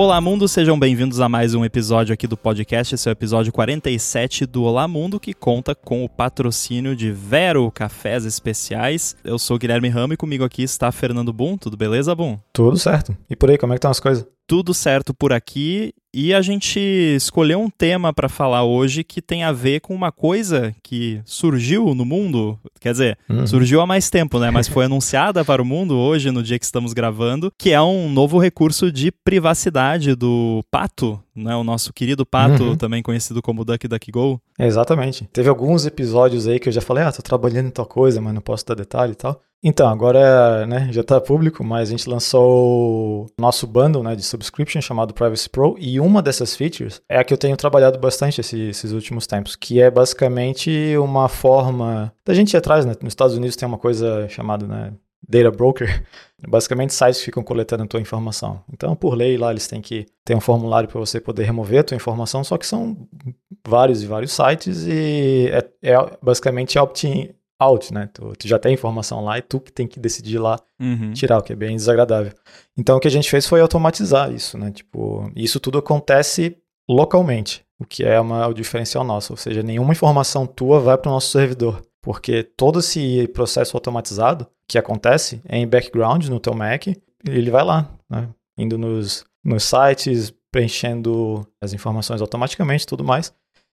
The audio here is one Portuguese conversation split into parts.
Olá Mundo, sejam bem-vindos a mais um episódio aqui do podcast. Esse é o episódio 47 do Olá Mundo, que conta com o patrocínio de Vero Cafés Especiais. Eu sou o Guilherme Ramo e comigo aqui está Fernando Boom. Tudo beleza, Boom? Tudo certo. E por aí, como é que estão as coisas? Tudo certo por aqui. E a gente escolheu um tema para falar hoje que tem a ver com uma coisa que surgiu no mundo, quer dizer, surgiu há mais tempo, né? Mas foi anunciada para o mundo hoje, no dia que estamos gravando, que é um novo recurso de privacidade do Pato, né? O nosso querido Pato, também conhecido como DuckDuckGo. Exatamente. Teve alguns episódios aí que eu já falei, tô trabalhando em tal coisa, mas não posso dar detalhe e tal. Então, agora, né, já tá público, mas a gente lançou o nosso bundle, né, de subscription chamado Privacy Pro, e uma dessas features é a que eu tenho trabalhado bastante esses últimos tempos, que é basicamente uma forma da gente ir atrás, né? Nos Estados Unidos tem uma coisa chamada, né, data broker, basicamente sites que ficam coletando a tua informação. Então, por lei, lá eles têm que ter um formulário para você poder remover a tua informação, só que são vários e vários sites e é basicamente opt-in out, né? Tu já tem informação lá e tu que tem que decidir lá tirar, o que é bem desagradável. Então, o que a gente fez foi automatizar isso, né? Tipo, isso tudo acontece localmente, o que é o diferencial nosso, ou seja, nenhuma informação tua vai para o nosso servidor, porque todo esse processo automatizado que acontece é em background no teu Mac, ele vai lá, né? Indo nos sites, preenchendo as informações automaticamente e tudo mais.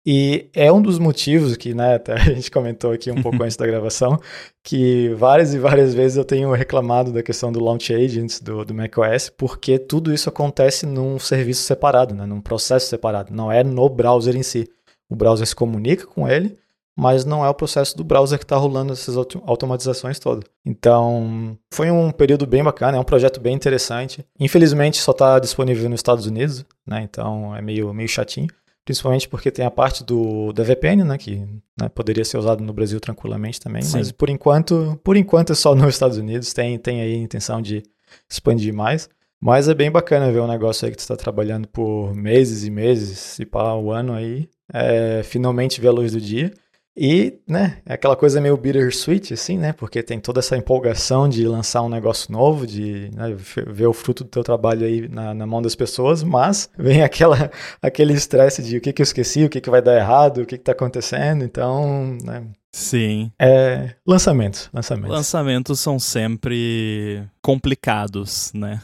E é um dos motivos que, né, até a gente comentou aqui um pouco antes da gravação, que várias e várias vezes eu tenho reclamado da questão do Launch Agents do macOS, porque tudo isso acontece num serviço separado, né, num processo separado, não é no browser em si. O browser se comunica com ele, mas não é o processo do browser que está rolando essas automatizações todas. Então, foi um período bem bacana, é um projeto bem interessante. Infelizmente, só está disponível nos Estados Unidos, né, então é meio chatinho. Principalmente porque tem a parte da VPN, né, que, né, poderia ser usado no Brasil tranquilamente também, sim. Mas por enquanto é só nos Estados Unidos, tem aí a intenção de expandir mais, mas é bem bacana ver um negócio aí que tu está trabalhando por meses e meses, se pá, um ano aí, finalmente ver a luz do dia. E, né, é aquela coisa meio bittersweet, assim, né, porque tem toda essa empolgação de lançar um negócio novo, de, né, ver o fruto do teu trabalho aí na mão das pessoas, mas vem aquele estresse de o que eu esqueci, o que vai dar errado, o que tá acontecendo, então, né. Sim. Lançamentos. Lançamentos são sempre complicados, né?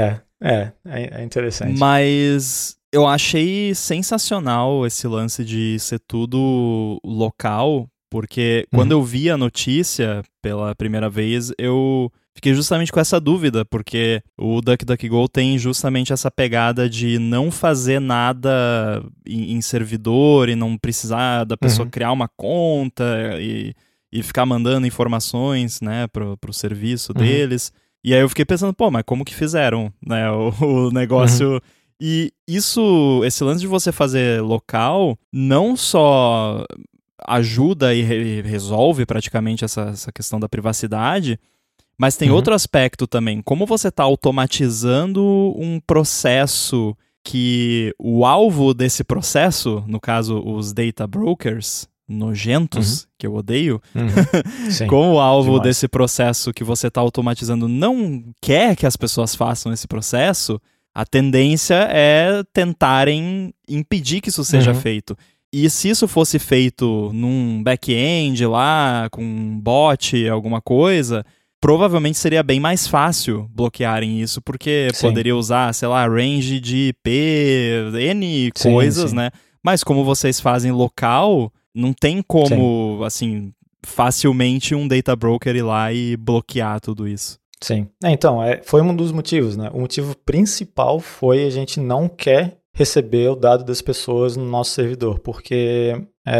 É interessante. Mas eu achei sensacional esse lance de ser tudo local, porque quando eu vi a notícia pela primeira vez, eu fiquei justamente com essa dúvida, porque o DuckDuckGo tem justamente essa pegada de não fazer nada em servidor e não precisar da pessoa criar uma conta e ficar mandando informações, né, pro serviço deles. E aí eu fiquei pensando, mas como que fizeram, né, o negócio... E esse lance de você fazer local não só ajuda e resolve praticamente essa questão da privacidade, mas tem outro aspecto também. Como você está automatizando um processo que o alvo desse processo, no caso os data brokers nojentos, que eu odeio, como o alvo desse processo que você está automatizando não quer que as pessoas façam esse processo, a tendência é tentarem impedir que isso seja feito. E se isso fosse feito num back-end lá, com um bot, alguma coisa, provavelmente seria bem mais fácil bloquearem isso, porque poderia usar, sei lá, range de IP, N coisas, né? Mas como vocês fazem local, não tem como, assim, facilmente um data broker ir lá e bloquear tudo isso. Sim. Então, foi um dos motivos, né? O motivo principal foi a gente não quer receber o dado das pessoas no nosso servidor, porque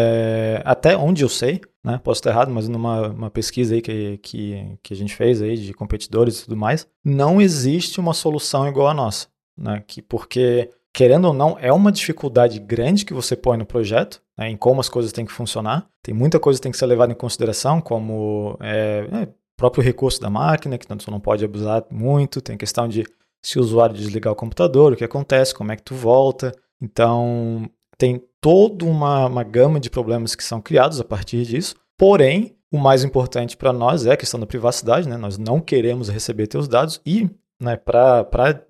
até onde eu sei, né? Posso estar errado, mas numa pesquisa aí que a gente fez aí de competidores e tudo mais, não existe uma solução igual a nossa, né? Porque, querendo ou não, é uma dificuldade grande que você põe no projeto, né? Em como as coisas têm que funcionar. Tem muita coisa que tem que ser levada em consideração, como próprio recurso da máquina, que você não pode abusar muito, tem questão de se o usuário desligar o computador, o que acontece, como é que tu volta. Então, tem toda uma gama de problemas que são criados a partir disso. Porém, o mais importante para nós é a questão da privacidade, né? Nós não queremos receber teus dados e, né, para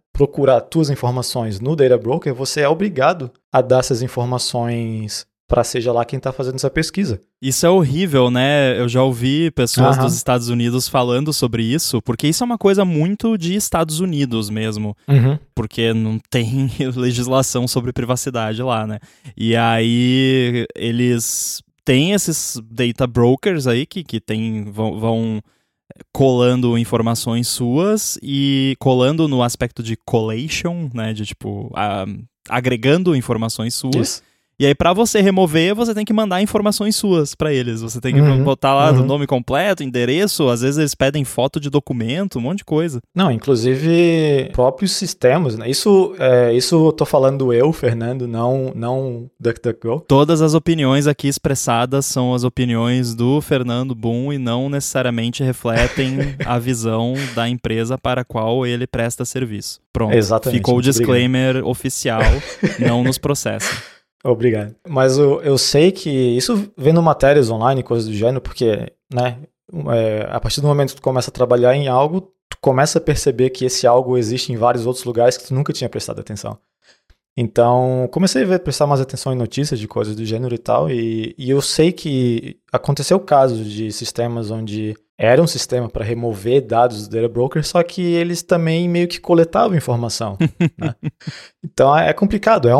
procurar tuas informações no Data Broker, você é obrigado a dar essas informações para seja lá quem está fazendo essa pesquisa. Isso é horrível, né? Eu já ouvi pessoas dos Estados Unidos falando sobre isso, porque isso é uma coisa muito de Estados Unidos mesmo, porque não tem legislação sobre privacidade lá, né? E aí eles têm esses data brokers aí que vão colando informações suas e colando no aspecto de collation, né? De tipo, agregando informações suas. Isso. E aí, pra você remover, você tem que mandar informações suas pra eles. Você tem que botar lá o nome completo, endereço, às vezes eles pedem foto de documento, um monte de coisa. Não, inclusive próprios sistemas, né? Isso eu tô falando eu, Fernando, não DuckDuckGo. Todas as opiniões aqui expressadas são as opiniões do Fernando Boom e não necessariamente refletem a visão da empresa para a qual ele presta serviço. Pronto, exatamente, ficou o disclaimer oficial, não nos processem. Obrigado. Mas eu sei que isso vendo matérias online, coisas do gênero, porque, né, a partir do momento que tu começa a trabalhar em algo, tu começa a perceber que esse algo existe em vários outros lugares que tu nunca tinha prestado atenção. Então, comecei a prestar mais atenção em notícias de coisas do gênero e tal, e eu sei que aconteceu casos de sistemas onde era um sistema para remover dados do data broker, só que eles também meio que coletavam informação. Né? Então é complicado, é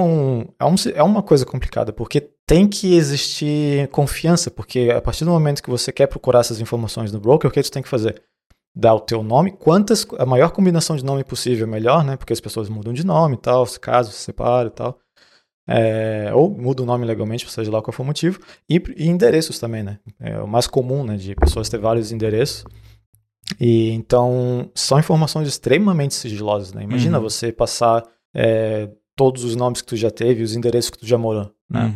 uma coisa complicada, porque tem que existir confiança, porque a partir do momento que você quer procurar essas informações no broker, o que você tem que fazer? Dar o teu nome, a maior combinação de nome possível, melhor, né? Porque as pessoas mudam de nome e tal, se casam, se separam e tal. Ou muda o nome legalmente, seja lá qual for o motivo, e endereços também, né? É o mais comum, né, de pessoas ter vários endereços. E então são informações extremamente sigilosas, né? Imagina você passar todos os nomes que tu já teve, os endereços que tu já morou, né?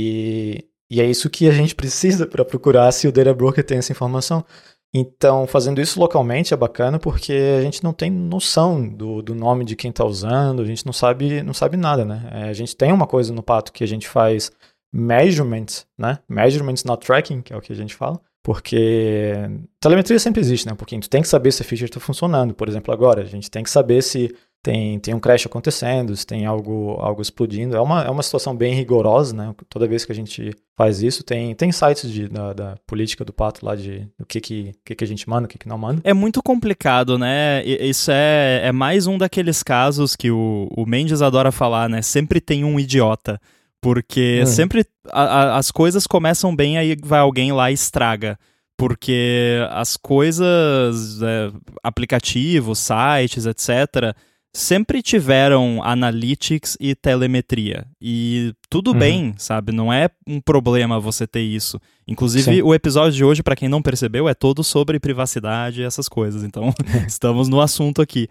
E é isso que a gente precisa para procurar se o data broker tem essa informação. Então, fazendo isso localmente é bacana porque a gente não tem noção do nome de quem está usando, a gente não sabe nada, né? A gente tem uma coisa no Pato que a gente faz measurements, né? Measurements, not tracking, que é o que a gente fala, porque telemetria sempre existe, né? Porque tu tem que saber se a feature está funcionando. Por exemplo, agora, a gente tem que saber se tem um crash acontecendo, se tem algo explodindo. É uma situação bem rigorosa, né? Toda vez que a gente faz isso, tem sites da política do Pato lá de o que a gente manda, o que não manda. É muito complicado, né? Isso é mais um daqueles casos que o Mendes adora falar, né? Sempre tem um idiota. Porque sempre as coisas começam bem, aí vai alguém lá e estraga. Porque as coisas, aplicativos, sites, etc., sempre tiveram analytics e telemetria. E tudo bem, sabe? Não é um problema você ter isso. Inclusive, o episódio de hoje, para quem não percebeu, é todo sobre privacidade e essas coisas. Então, estamos no assunto aqui.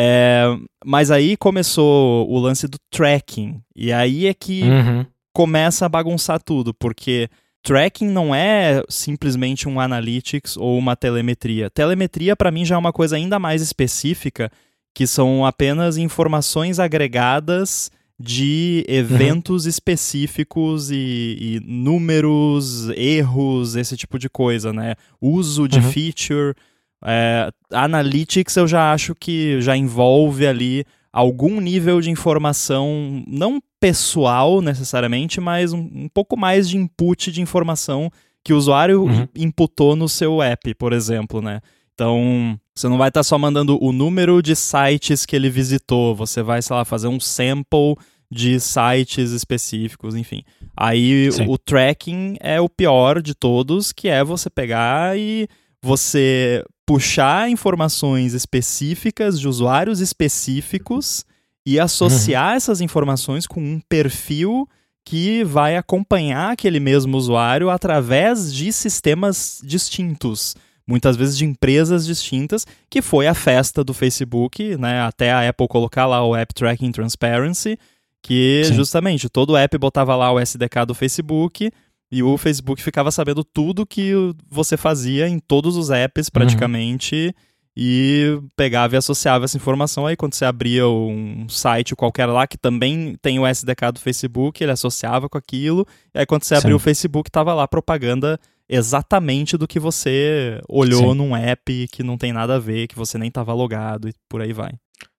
Mas aí começou o lance do tracking. E aí é que começa a bagunçar tudo, porque tracking não é simplesmente um analytics ou uma telemetria. Telemetria, para mim, já é uma coisa ainda mais específica, que são apenas informações agregadas de eventos específicos e números, erros, esse tipo de coisa, né? Uso de feature. Analytics eu já acho que já envolve ali algum nível de informação, não pessoal necessariamente, mas um pouco mais de input de informação que o usuário inputou no seu app, por exemplo, né? Então, você não vai estar só mandando o número de sites que ele visitou, você vai, sei lá, fazer um sample de sites específicos, enfim. Aí o tracking é o pior de todos, que é você pegar e você puxar informações específicas de usuários específicos e associar essas informações com um perfil que vai acompanhar aquele mesmo usuário através de sistemas distintos. Muitas vezes de empresas distintas, que foi a festa do Facebook, né? Até a Apple colocar lá o App Tracking Transparency, que justamente todo app botava lá o SDK do Facebook e o Facebook ficava sabendo tudo que você fazia em todos os apps praticamente e pegava e associava essa informação. Aí quando você abria um site qualquer lá que também tem o SDK do Facebook, ele associava com aquilo, e aí quando você abriu o Facebook tava lá propaganda exatamente do que você olhou num app que não tem nada a ver, que você nem estava logado e por aí vai.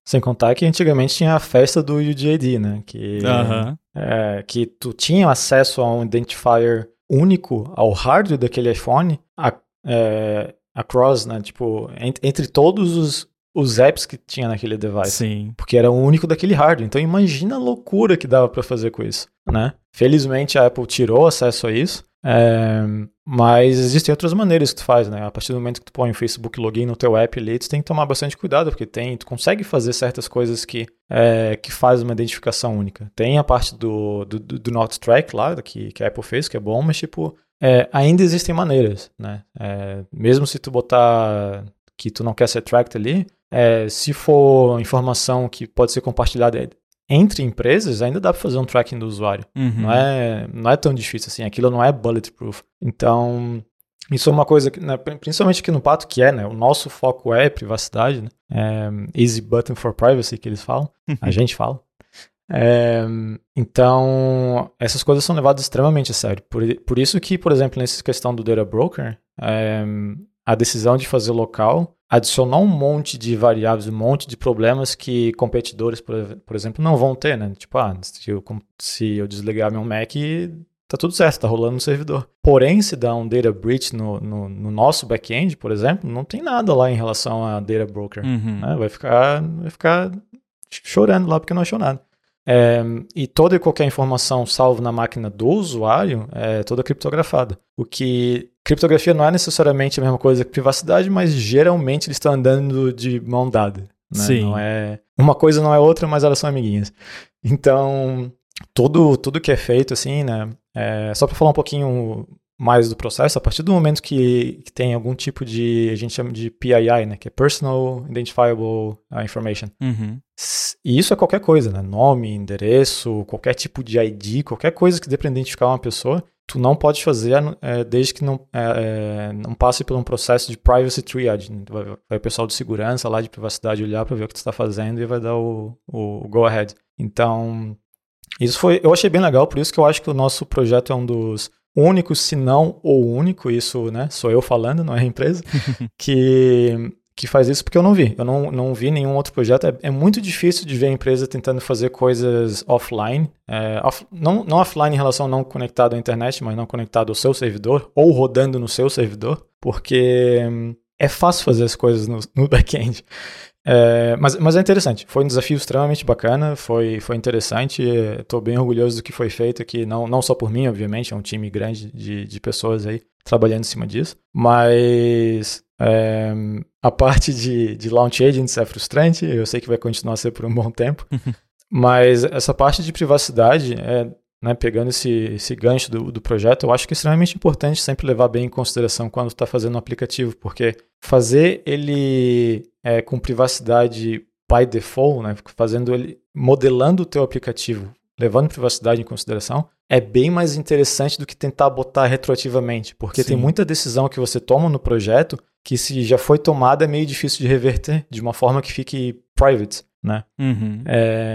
Sem contar que antigamente tinha a festa do UGID, né? Aham. Que tu tinha acesso a um identifier único ao hardware daquele iPhone across, né? Tipo, entre todos os apps que tinha naquele device. Sim. Porque era o único daquele hardware. Então imagina a loucura que dava para fazer com isso, né? Felizmente a Apple tirou acesso a isso, mas existem outras maneiras que tu faz, né? A partir do momento que tu põe o Facebook Login no teu app ali, tu tem que tomar bastante cuidado, porque tu consegue fazer certas coisas que faz uma identificação única. Tem a parte do Not Track lá, que a Apple fez, que é bom, mas tipo, ainda existem maneiras, né? Mesmo se tu botar que tu não quer ser tracked ali, se for informação que pode ser compartilhada entre empresas, ainda dá para fazer um tracking do usuário. Uhum. Não é tão difícil assim, aquilo não é bulletproof. Então, isso é uma coisa que, né, principalmente aqui no Pato, que né, o nosso foco é privacidade, né? Easy button for privacy, que eles falam, a gente fala. Então, essas coisas são levadas extremamente a sério. Por isso que, por exemplo, nessa questão do data broker, a decisão de fazer local adicionou um monte de variáveis, um monte de problemas que competidores, por exemplo, não vão ter, né? Tipo, se eu desligar meu Mac, tá tudo certo, tá rolando no servidor. Porém, se dá um data breach no nosso back-end, por exemplo, não tem nada lá em relação a data broker. Uhum. Né? Vai ficar chorando lá porque não achou nada. E toda e qualquer informação salva na máquina do usuário é toda criptografada. O que criptografia não é necessariamente a mesma coisa que privacidade, mas geralmente eles estão andando de mão dada. Né? Sim. Não uma coisa não é outra, mas elas são amiguinhas. Então, tudo que é feito assim, né? Só para falar um pouquinho mais do processo, a partir do momento que tem algum tipo de, a gente chama de PII, né, que é Personal Identifiable Information. Uhum. E isso é qualquer coisa, né, nome, endereço, qualquer tipo de ID, qualquer coisa que dê para identificar uma pessoa, tu não pode fazer desde que não passe por um processo de privacy triage. Vai o pessoal de segurança lá de privacidade olhar para ver o que tu está fazendo e vai dar o go ahead. Então, eu achei bem legal, por isso que eu acho que o nosso projeto é um dos único, se não o único, isso, né, sou eu falando, não é a empresa, que faz isso, porque eu não vi. Eu não vi nenhum outro projeto. É muito difícil de ver a empresa tentando fazer coisas offline, não offline em relação a não conectado à internet, mas não conectado ao seu servidor, ou rodando no seu servidor, porque é fácil fazer as coisas no back-end. Mas é interessante, foi um desafio extremamente bacana, foi interessante, estou bem orgulhoso do que foi feito aqui, não só por mim, obviamente, é um time grande de pessoas aí trabalhando em cima disso, mas a parte de launch agents é frustrante, eu sei que vai continuar a ser por um bom tempo, mas essa parte de privacidade, né, pegando esse gancho do projeto, eu acho que é extremamente importante sempre levar bem em consideração quando está fazendo um aplicativo, porque fazer ele com privacidade by default, né, modelando o teu aplicativo, levando privacidade em consideração, é bem mais interessante do que tentar botar retroativamente, porque tem muita decisão que você toma no projeto que, se já foi tomada, é meio difícil de reverter de uma forma que fique private, né? Uhum.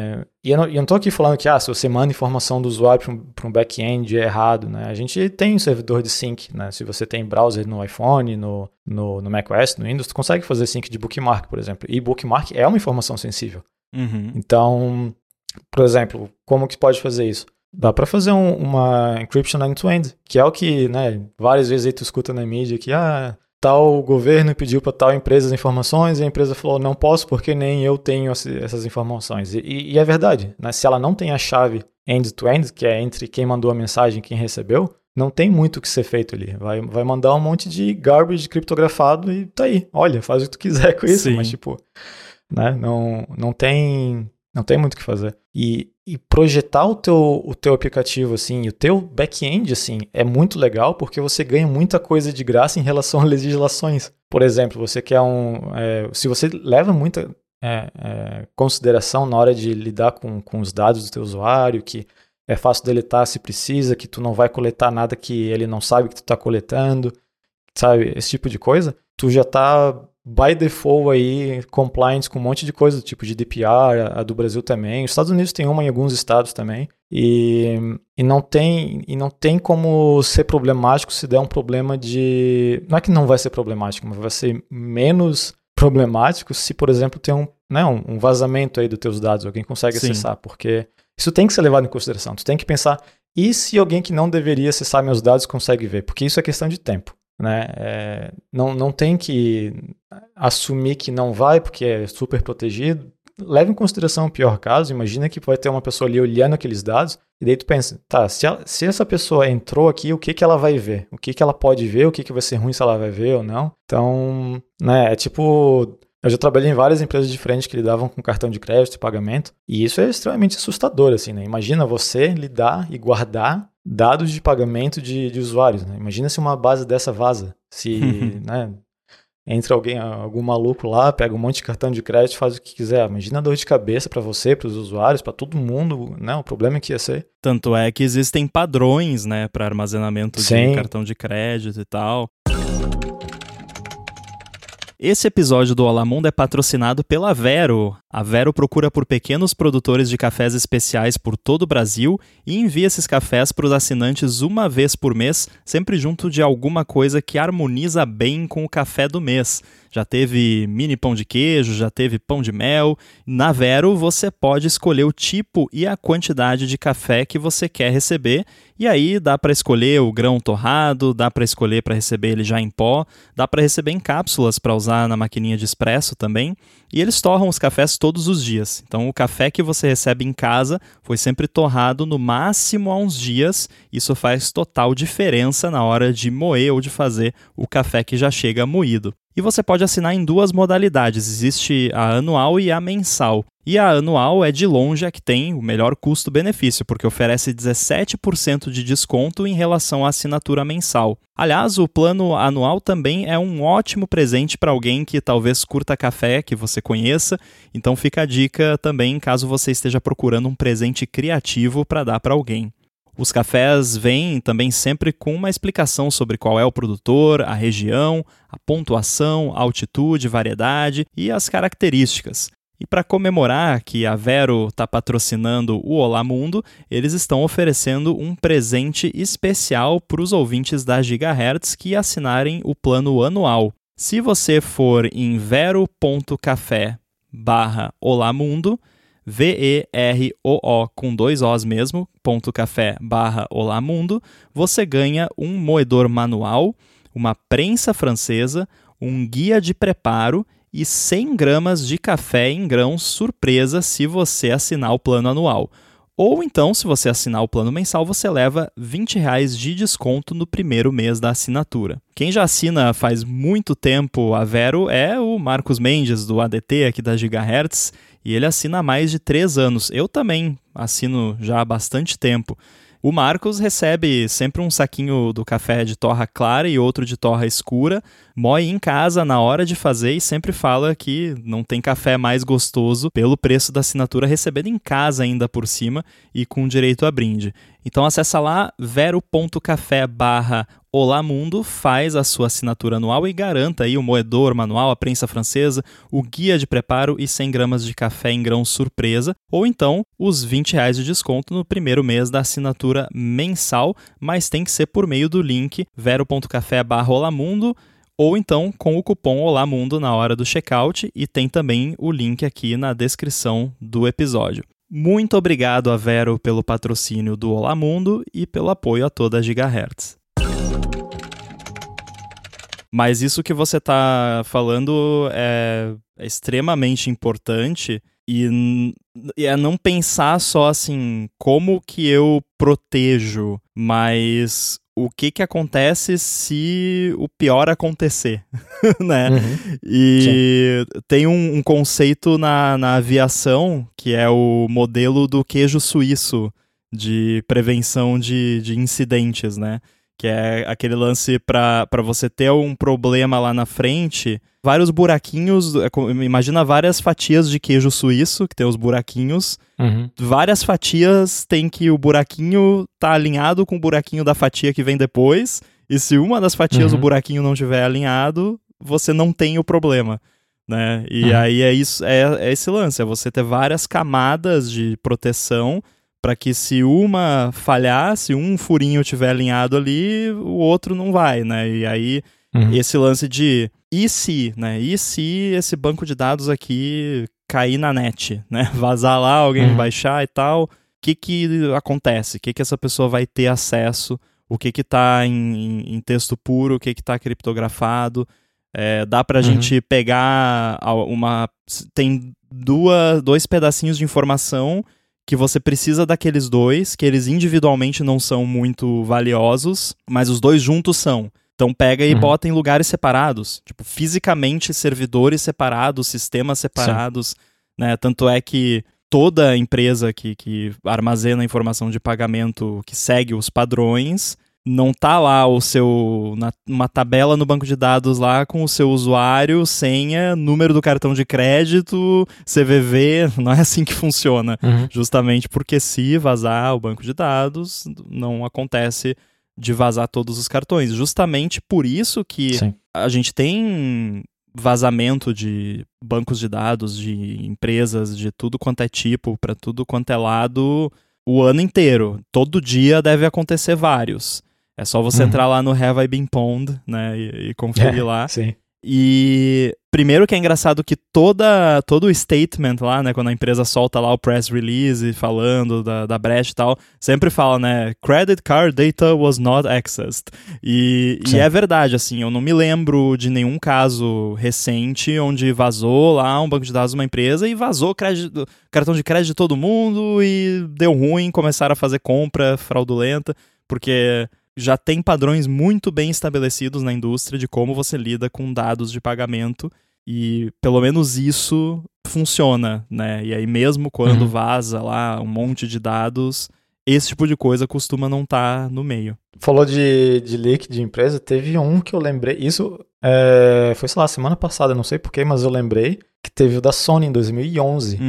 E eu não estou aqui falando que se você manda informação do usuário para um back-end é errado, né? A gente tem um servidor de sync, né? Se você tem browser no iPhone, no macOS, no Windows, tu consegue fazer sync de bookmark, por exemplo. E bookmark é uma informação sensível. Uhum. Então, por exemplo, como que pode fazer isso? Dá para fazer uma encryption end-to-end, que é o que, né, várias vezes aí tu escuta na mídia que tal governo pediu para tal empresa as informações e a empresa falou, não posso porque nem eu tenho essas informações. E é verdade, né? Se ela não tem a chave end-to-end, que é entre quem mandou a mensagem e quem recebeu, não tem muito o que ser feito ali. Vai mandar um monte de garbage criptografado e tá aí. Olha, faz o que tu quiser com isso, mas tipo, né? Não tem muito o que fazer. E projetar o teu aplicativo, assim, o teu back-end, assim, é muito legal porque você ganha muita coisa de graça em relação a legislações. Por exemplo, você quer se você leva muita consideração na hora de lidar com os dados do teu usuário, que é fácil deletar se precisa, que tu não vai coletar nada que ele não sabe que tu está coletando, sabe? Esse tipo de coisa, tu já está by default aí, compliance com um monte de coisa, do tipo GDPR, a do Brasil também. Os Estados Unidos tem uma em alguns estados também. E não tem como ser problemático se der um problema de... Não é que não vai ser problemático, mas vai ser menos problemático se, por exemplo, tem um vazamento aí dos teus dados, alguém consegue acessar, porque isso tem que ser levado em consideração. Tu tem que pensar, e se alguém que não deveria acessar meus dados consegue ver? Porque isso é questão de tempo, né? Não tem que assumir que não vai, porque é super protegido. Leve em consideração o pior caso, imagina que vai ter uma pessoa ali olhando aqueles dados, e daí tu pensa, tá, se essa pessoa entrou aqui, o que ela vai ver? O que ela pode ver? O que vai ser ruim se ela vai ver ou não? Então, né, eu já trabalhei em várias empresas diferentes que lidavam com cartão de crédito e pagamento, e isso é extremamente assustador, assim, né? Imagina você lidar e guardar dados de pagamento de usuários, né? Imagina se uma base dessa vaza, se, né, entra algum maluco lá, pega um monte de cartão de crédito, faz o que quiser. Imagina a dor de cabeça para você, para os usuários, para todo mundo, né? O problema é que ia ser. Tanto é que existem padrões, né, para armazenamento de cartão de crédito e tal. Esse episódio do Olá Mundo é patrocinado pela Vero. A Vero procura por pequenos produtores de cafés especiais por todo o Brasil e envia esses cafés para os assinantes uma vez por mês, sempre junto de alguma coisa que harmoniza bem com o café do mês. Já teve mini pão de queijo, já teve pão de mel. Na Vero você pode escolher o tipo e a quantidade de café que você quer receber. E aí dá para escolher o grão torrado, dá para escolher para receber ele já em pó, dá para receber em cápsulas para usar na maquininha de expresso também. E eles torram os cafés todos os dias. Então o café que você recebe em casa foi sempre torrado no máximo há uns dias. Isso faz total diferença na hora de moer ou de fazer o café que já chega moído. E você pode assinar em duas modalidades, existe a anual e a mensal. E a anual é de longe a que tem o melhor custo-benefício, porque oferece 17% de desconto em relação à assinatura mensal. Aliás, o plano anual também é um ótimo presente para alguém que talvez curta café, que você conheça. Então fica a dica também, caso você esteja procurando um presente criativo para dar para alguém. Os cafés vêm também sempre com uma explicação sobre qual é o produtor, a região, a pontuação, a altitude, variedade e as características. E para comemorar que a Vero está patrocinando o Olá Mundo, eles estão oferecendo um presente especial para os ouvintes da Gigahertz que assinarem o plano anual. Se você for em vero.café/olamundo, VEROO com 2 Os mesmo, .café/olamundo, você ganha um moedor manual, uma prensa francesa, um guia de preparo e 100 gramas de café em grãos surpresa se você assinar o plano anual. Ou então, se você assinar o plano mensal, você leva R$20 de desconto no primeiro mês da assinatura. Quem já assina faz muito tempo a Vero é o Marcos Mendes, do ADT aqui da Gigahertz, e ele assina há mais de 3 anos. Eu também assino já há bastante tempo. O Marcos recebe sempre um saquinho do café de torra clara e outro de torra escura, moe em casa na hora de fazer e sempre fala que não tem café mais gostoso pelo preço da assinatura recebendo em casa ainda por cima e com direito a brinde. Então acessa lá vero.café/olamundo, faz a sua assinatura anual e garanta aí o moedor manual, a prensa francesa, o guia de preparo e 100 gramas de café em grão surpresa, ou então os R$20 de desconto no primeiro mês da assinatura mensal, mas tem que ser por meio do link vero.café/olamundo, ou então com o cupom OLAMUNDO na hora do checkout, e tem também o link aqui na descrição do episódio. Muito obrigado a Vero pelo patrocínio do Olá Mundo e pelo apoio a toda a Gigahertz. Mas isso que você está falando é extremamente importante e é não pensar só assim, como que eu protejo, mas o que acontece se o pior acontecer, né? Uhum. E sim, tem um conceito na aviação que é o modelo do queijo suíço de prevenção de incidentes, né? Que é aquele lance para você ter um problema lá na frente, vários buraquinhos, imagina várias fatias de queijo suíço, que tem os buraquinhos, várias fatias tem que o buraquinho tá alinhado com o buraquinho da fatia que vem depois, e se uma das fatias o buraquinho não estiver alinhado, você não tem o problema, né? E aí é isso, é esse lance, é você ter várias camadas de proteção para que se uma falhar, se um furinho estiver alinhado ali, o outro não vai, né? E aí esse lance de e se, né? E se esse banco de dados aqui cair na net, né? Vazar lá, alguém baixar e tal, o que acontece? O que essa pessoa vai ter acesso? O que tá em texto puro? O que tá criptografado? Dá pra gente pegar tem dois pedacinhos de informação que você precisa daqueles dois, que eles individualmente não são muito valiosos, mas os dois juntos são. Então pega e bota em lugares separados, tipo, fisicamente servidores separados, sistemas separados, né? Tanto é que toda empresa que armazena informação de pagamento, que segue os padrões, não tá lá uma tabela no banco de dados lá com o seu usuário, senha, número do cartão de crédito, CVV, não é assim que funciona. Justamente porque se vazar o banco de dados, não acontece de vazar todos os cartões. Justamente por isso que a gente tem vazamento de bancos de dados, de empresas, de tudo quanto é tipo, para tudo quanto é lado, o ano inteiro. Todo dia deve acontecer vários. É só você entrar lá no Have I Been Pwned, né, e conferir lá. Sim. E primeiro que é engraçado que todo o statement lá, né, quando a empresa solta lá o press release falando da brecha e tal, sempre fala, né, credit card data was not accessed. E é verdade, assim, eu não me lembro de nenhum caso recente onde vazou lá um banco de dados de uma empresa e vazou cartão de crédito de todo mundo e deu ruim, começaram a fazer compra fraudulenta, porque já tem padrões muito bem estabelecidos na indústria de como você lida com dados de pagamento e pelo menos isso funciona, né? E aí mesmo quando vaza lá um monte de dados, esse tipo de coisa costuma não estar no meio. Falou de leak de empresa, teve um que eu lembrei, isso foi, sei lá, semana passada, não sei porquê, mas eu lembrei que teve o da Sony em 2011,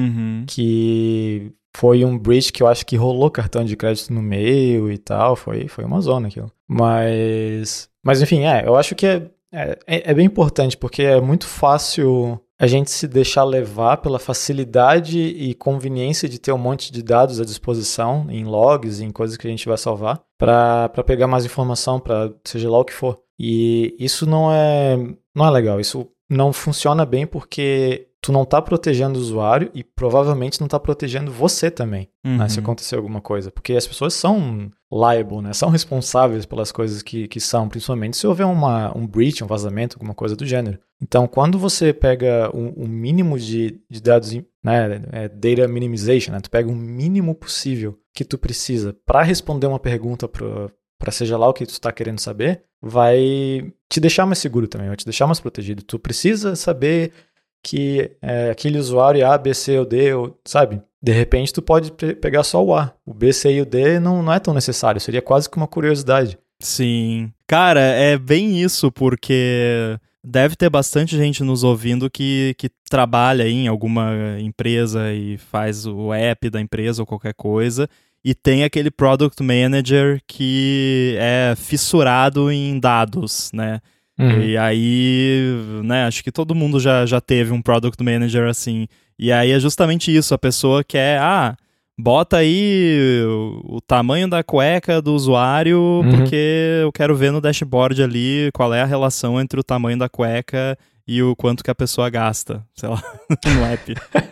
que foi um breach que eu acho que rolou cartão de crédito no meio e tal, foi uma zona aquilo. Mas enfim, eu acho que é bem importante, porque é muito fácil a gente se deixar levar pela facilidade e conveniência de ter um monte de dados à disposição, em logs, em coisas que a gente vai salvar, para pegar mais informação, para seja lá o que for. E isso não é legal, isso não funciona bem porque tu não tá protegendo o usuário e provavelmente não tá protegendo você também, né, se acontecer alguma coisa. Porque as pessoas são liable, né, são responsáveis pelas coisas que são, principalmente se houver um breach, um vazamento, alguma coisa do gênero. Então, quando você pega um mínimo de dados, né, data minimization, né, tu pega o mínimo possível que tu precisa para responder uma pergunta para seja lá o que tu está querendo saber, vai te deixar mais seguro também, vai te deixar mais protegido. Tu precisa saber que aquele usuário A, B, C ou D, sabe? De repente tu pode pegar só o A. O B, C e o D não é tão necessário, seria quase que uma curiosidade. Sim. Cara, é bem isso, porque deve ter bastante gente nos ouvindo que trabalha aí em alguma empresa e faz o app da empresa ou qualquer coisa, e tem aquele product manager que é fissurado em dados, né? E aí, né, acho que todo mundo já teve um product manager assim. E aí é justamente isso, a pessoa quer, bota aí o tamanho da cueca do usuário, porque eu quero ver no dashboard ali qual é a relação entre o tamanho da cueca e o quanto que a pessoa gasta, sei lá, no app.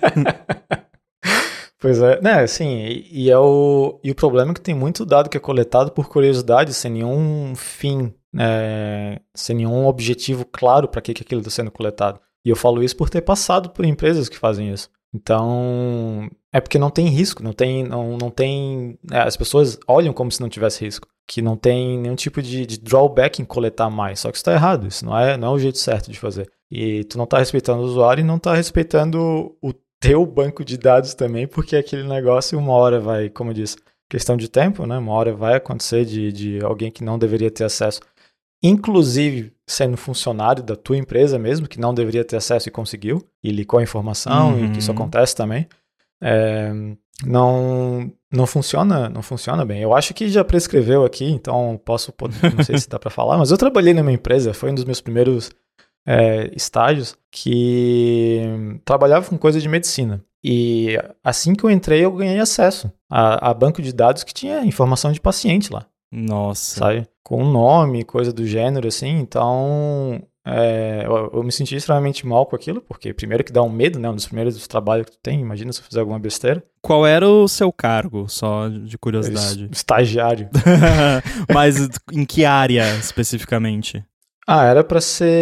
Pois é, né, assim, e o problema é que tem muito dado que é coletado por curiosidade, sem nenhum fim, sem nenhum objetivo claro para que aquilo está sendo coletado. E eu falo isso por ter passado por empresas que fazem isso. Então, é porque não tem risco, não tem as pessoas olham como se não tivesse risco, que não tem nenhum tipo de drawback em coletar mais, só que isso está errado, isso não é o jeito certo de fazer. E tu não está respeitando o usuário e não está respeitando o teu banco de dados também, porque aquele negócio uma hora vai, como eu disse, questão de tempo, né? Uma hora vai acontecer de alguém que não deveria ter acesso, inclusive sendo funcionário da tua empresa mesmo, que não deveria ter acesso e conseguiu, e licou a informação, e que isso acontece também. Não funciona bem. Eu acho que já prescreveu aqui, então não sei se dá para falar, mas eu trabalhei numa empresa, foi um dos meus primeiros estágios, que trabalhava com coisa de medicina. E assim que eu entrei, eu ganhei acesso a banco de dados que tinha informação de paciente lá. Nossa. Sabe? Com um nome, coisa do gênero, assim. Então, eu me senti extremamente mal com aquilo, porque primeiro que dá um medo, né? Um dos primeiros trabalhos que tu tem, imagina se eu fizer alguma besteira. Qual era o seu cargo, só de curiosidade? Estagiário. Mas em que área, especificamente? Era pra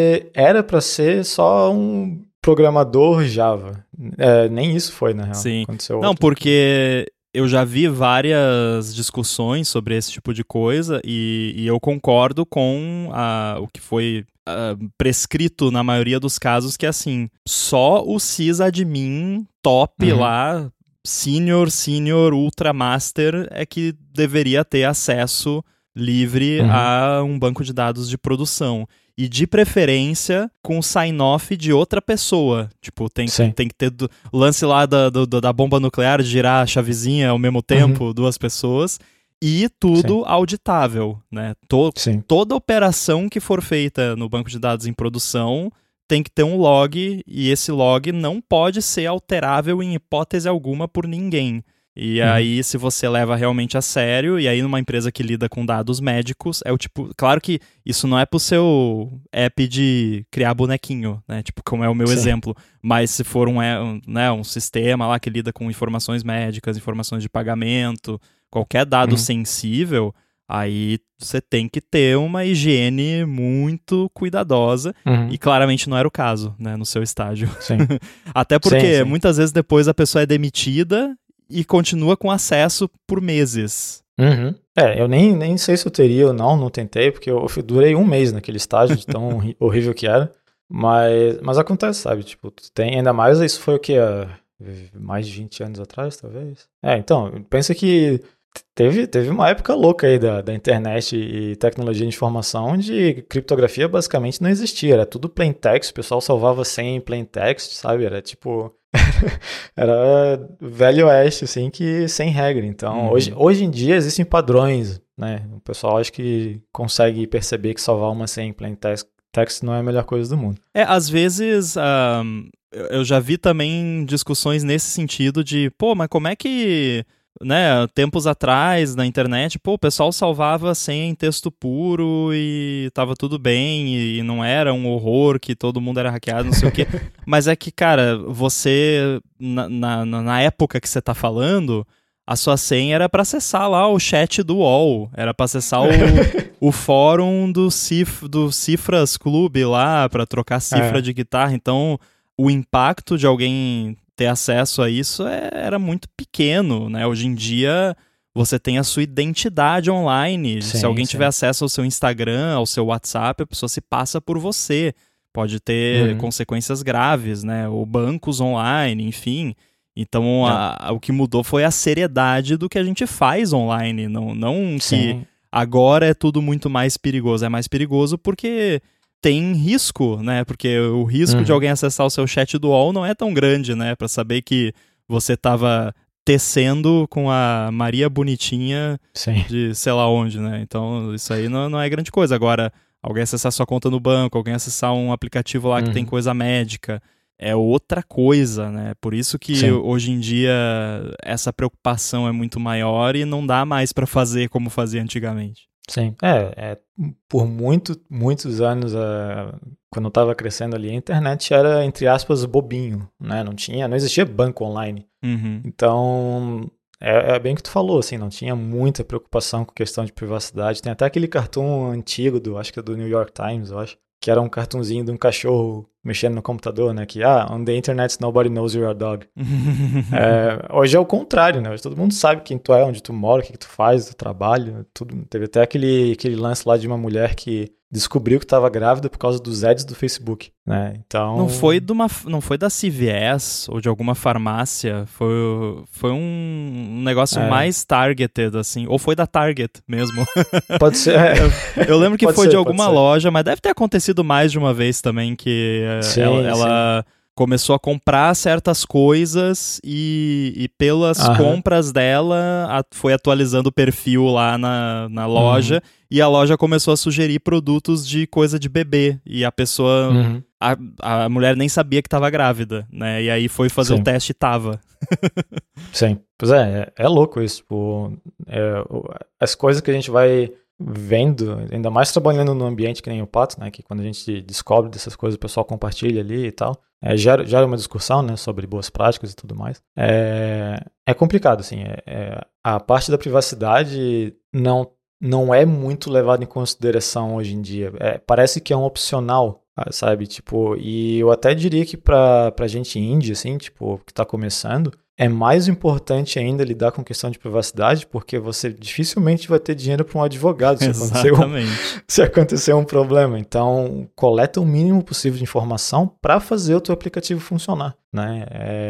ser só um programador Java. Nem isso foi, na real. Sim. Aconteceu Não, outro. porque eu já vi várias discussões sobre esse tipo de coisa e eu concordo com o que foi prescrito na maioria dos casos, que é assim, só o sysadmin top lá, senior, ultra master, é que deveria ter acesso livre a um banco de dados de produção. E de preferência com o sign-off de outra pessoa. Tipo, tem que ter o lance lá da bomba nuclear, de girar a chavezinha ao mesmo tempo, duas pessoas. E tudo auditável, né? Toda operação que for feita no banco de dados em produção tem que ter um log, e esse log não pode ser alterável em hipótese alguma por ninguém. E aí, se você leva realmente a sério, e aí numa empresa que lida com dados médicos, é o tipo... Claro que isso não é pro seu app de criar bonequinho, né? Tipo, como é o meu exemplo. Mas se for um sistema lá que lida com informações médicas, informações de pagamento, qualquer dado sensível, aí você tem que ter uma higiene muito cuidadosa. E claramente não era o caso, né? No seu estágio. Sim. Até porque muitas vezes depois a pessoa é demitida e continua com acesso por meses. Eu nem sei se eu teria ou não tentei, porque eu durei um mês naquele estágio, de tão horrível que era. Mas acontece, sabe? Tipo, tu tem, ainda mais, isso foi o quê? Mais de 20 anos atrás, talvez? Então, pensa que teve uma época louca aí da internet e tecnologia de informação, onde criptografia basicamente não existia, era tudo plain text, o pessoal salvava senha em plain text, sabe? Era tipo... Era velho oeste, assim, que sem regra. Então, hoje em dia existem padrões, né? O pessoal acho que consegue perceber que salvar uma senha em plain text não é a melhor coisa do mundo. Às vezes, eu já vi também discussões nesse sentido de, mas como é que... Né, tempos atrás na internet, o pessoal salvava senha em texto puro e tava tudo bem, e não era um horror que todo mundo era hackeado, não sei o quê. Mas é que, cara, você, na época que você tá falando, a sua senha era pra acessar lá o chat do UOL, era pra acessar o fórum do Cifras Club lá, pra trocar cifra de guitarra. Então, o impacto de alguém ter acesso a isso era muito pequeno, né? Hoje em dia, você tem a sua identidade online. Se alguém tiver acesso ao seu Instagram, ao seu WhatsApp, a pessoa se passa por você. Pode ter consequências graves, né? Ou bancos online, enfim. Então, o que mudou foi a seriedade do que a gente faz online. Não que agora é tudo muito mais perigoso. É mais perigoso porque... tem risco, né? Porque o risco de alguém acessar o seu chat do UOL não é tão grande, né? Pra saber que você tava tecendo com a Maria Bonitinha de sei lá onde, né? Então, isso aí não é grande coisa. Agora, alguém acessar sua conta no banco, alguém acessar um aplicativo lá que tem coisa médica, é outra coisa, né? Por isso que hoje em dia essa preocupação é muito maior e não dá mais pra fazer como fazia antigamente. Sim, por muitos anos, quando eu estava crescendo ali, a internet era, entre aspas, bobinho, né? Não existia banco online. Então, é bem o que tu falou, assim, não tinha muita preocupação com questão de privacidade. Tem até aquele cartoon antigo, acho que é do New York Times, eu acho, que era um cartunzinho de um cachorro mexendo no computador, né? Que, on the internet nobody knows you're a dog. Hoje é o contrário, né? Hoje todo mundo sabe quem tu é, onde tu mora, o que tu faz, o trabalho, tudo. Teve até aquele lance lá de uma mulher que descobriu que estava grávida por causa dos ads do Facebook, né? Então... Não foi da CVS ou de alguma farmácia, foi um negócio mais targeted, assim, ou foi da Target mesmo. Pode ser. Eu lembro que foi de alguma loja, mas deve ter acontecido mais de uma vez também, que ela começou a comprar certas coisas e pelas compras dela foi atualizando o perfil lá na loja, e a loja começou a sugerir produtos de coisa de bebê, e a pessoa, a mulher nem sabia que estava grávida, né, e aí foi fazer o teste e tava. Sim, pois é louco isso, tipo, as coisas que a gente vai vendo, ainda mais trabalhando no ambiente que nem o Pato, né, que quando a gente descobre dessas coisas, o pessoal compartilha ali e tal, gera uma discussão, né, sobre boas práticas e tudo mais. É complicado, assim, a parte da privacidade não é muito levada em consideração hoje em dia. Parece que é um opcional, sabe, tipo, e eu até diria que pra gente indie, assim, tipo, que tá começando, é mais importante ainda lidar com questão de privacidade, porque você dificilmente vai ter dinheiro para um advogado se acontecer um problema. Então, coleta o mínimo possível de informação para fazer o teu aplicativo funcionar, né?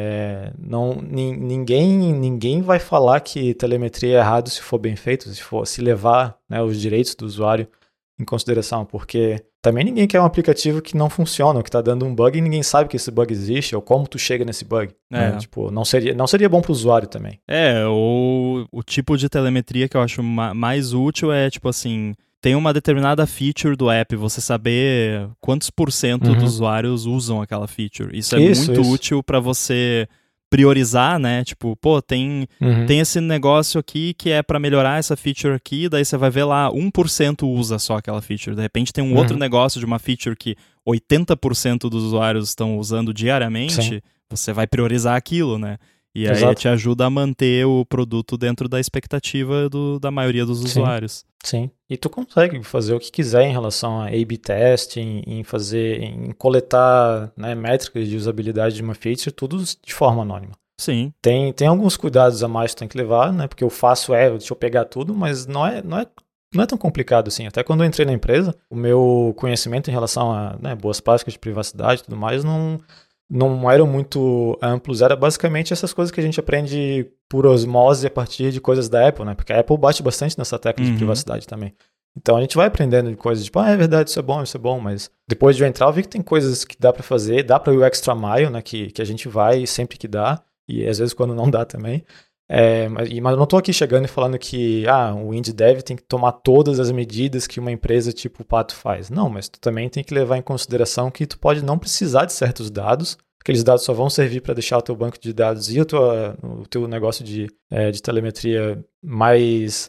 Ninguém vai falar que telemetria é errado se for bem feito, se levar, né, os direitos do usuário em consideração, porque também ninguém quer um aplicativo que não funciona, ou que está dando um bug e ninguém sabe que esse bug existe, ou como tu chega nesse bug. Né? Tipo, não seria bom para o usuário também. Ou o tipo de telemetria que eu acho mais útil é, tipo assim, tem uma determinada feature do app, você saber quantos % dos usuários usam aquela feature. Isso é muito útil para você priorizar, né? Tipo, pô, tem esse negócio aqui que é para melhorar essa feature aqui, daí você vai ver lá, 1% usa só aquela feature. De repente tem um outro negócio de uma feature que 80% dos usuários estão usando diariamente, você vai priorizar aquilo, né? E aí te ajuda a manter o produto dentro da expectativa da maioria dos usuários. Sim, e tu consegue fazer o que quiser em relação a A/B testing, em coletar, né, métricas de usabilidade de uma feature, tudo de forma anônima. Sim. Tem alguns cuidados a mais que tem que levar, né, porque o fácil deixa eu pegar tudo, mas não é tão complicado assim. Até quando eu entrei na empresa, o meu conhecimento em relação a, né, boas práticas de privacidade e tudo mais não eram muito amplos, era basicamente essas coisas que a gente aprende por osmose a partir de coisas da Apple, né? Porque a Apple bate bastante nessa tecla de privacidade também. Então a gente vai aprendendo de coisas tipo, é verdade, isso é bom, mas depois de eu entrar eu vi que tem coisas que dá pra fazer, dá pra ir o extra mile, né? Que a gente vai sempre que dá, e às vezes quando não dá também. Mas eu não tô aqui chegando e falando que o indie dev tem que tomar todas as medidas que uma empresa tipo o Pato faz. Não, mas tu também tem que levar em consideração que tu pode não precisar de certos dados. Aqueles dados só vão servir para deixar o teu banco de dados e o teu negócio de telemetria mais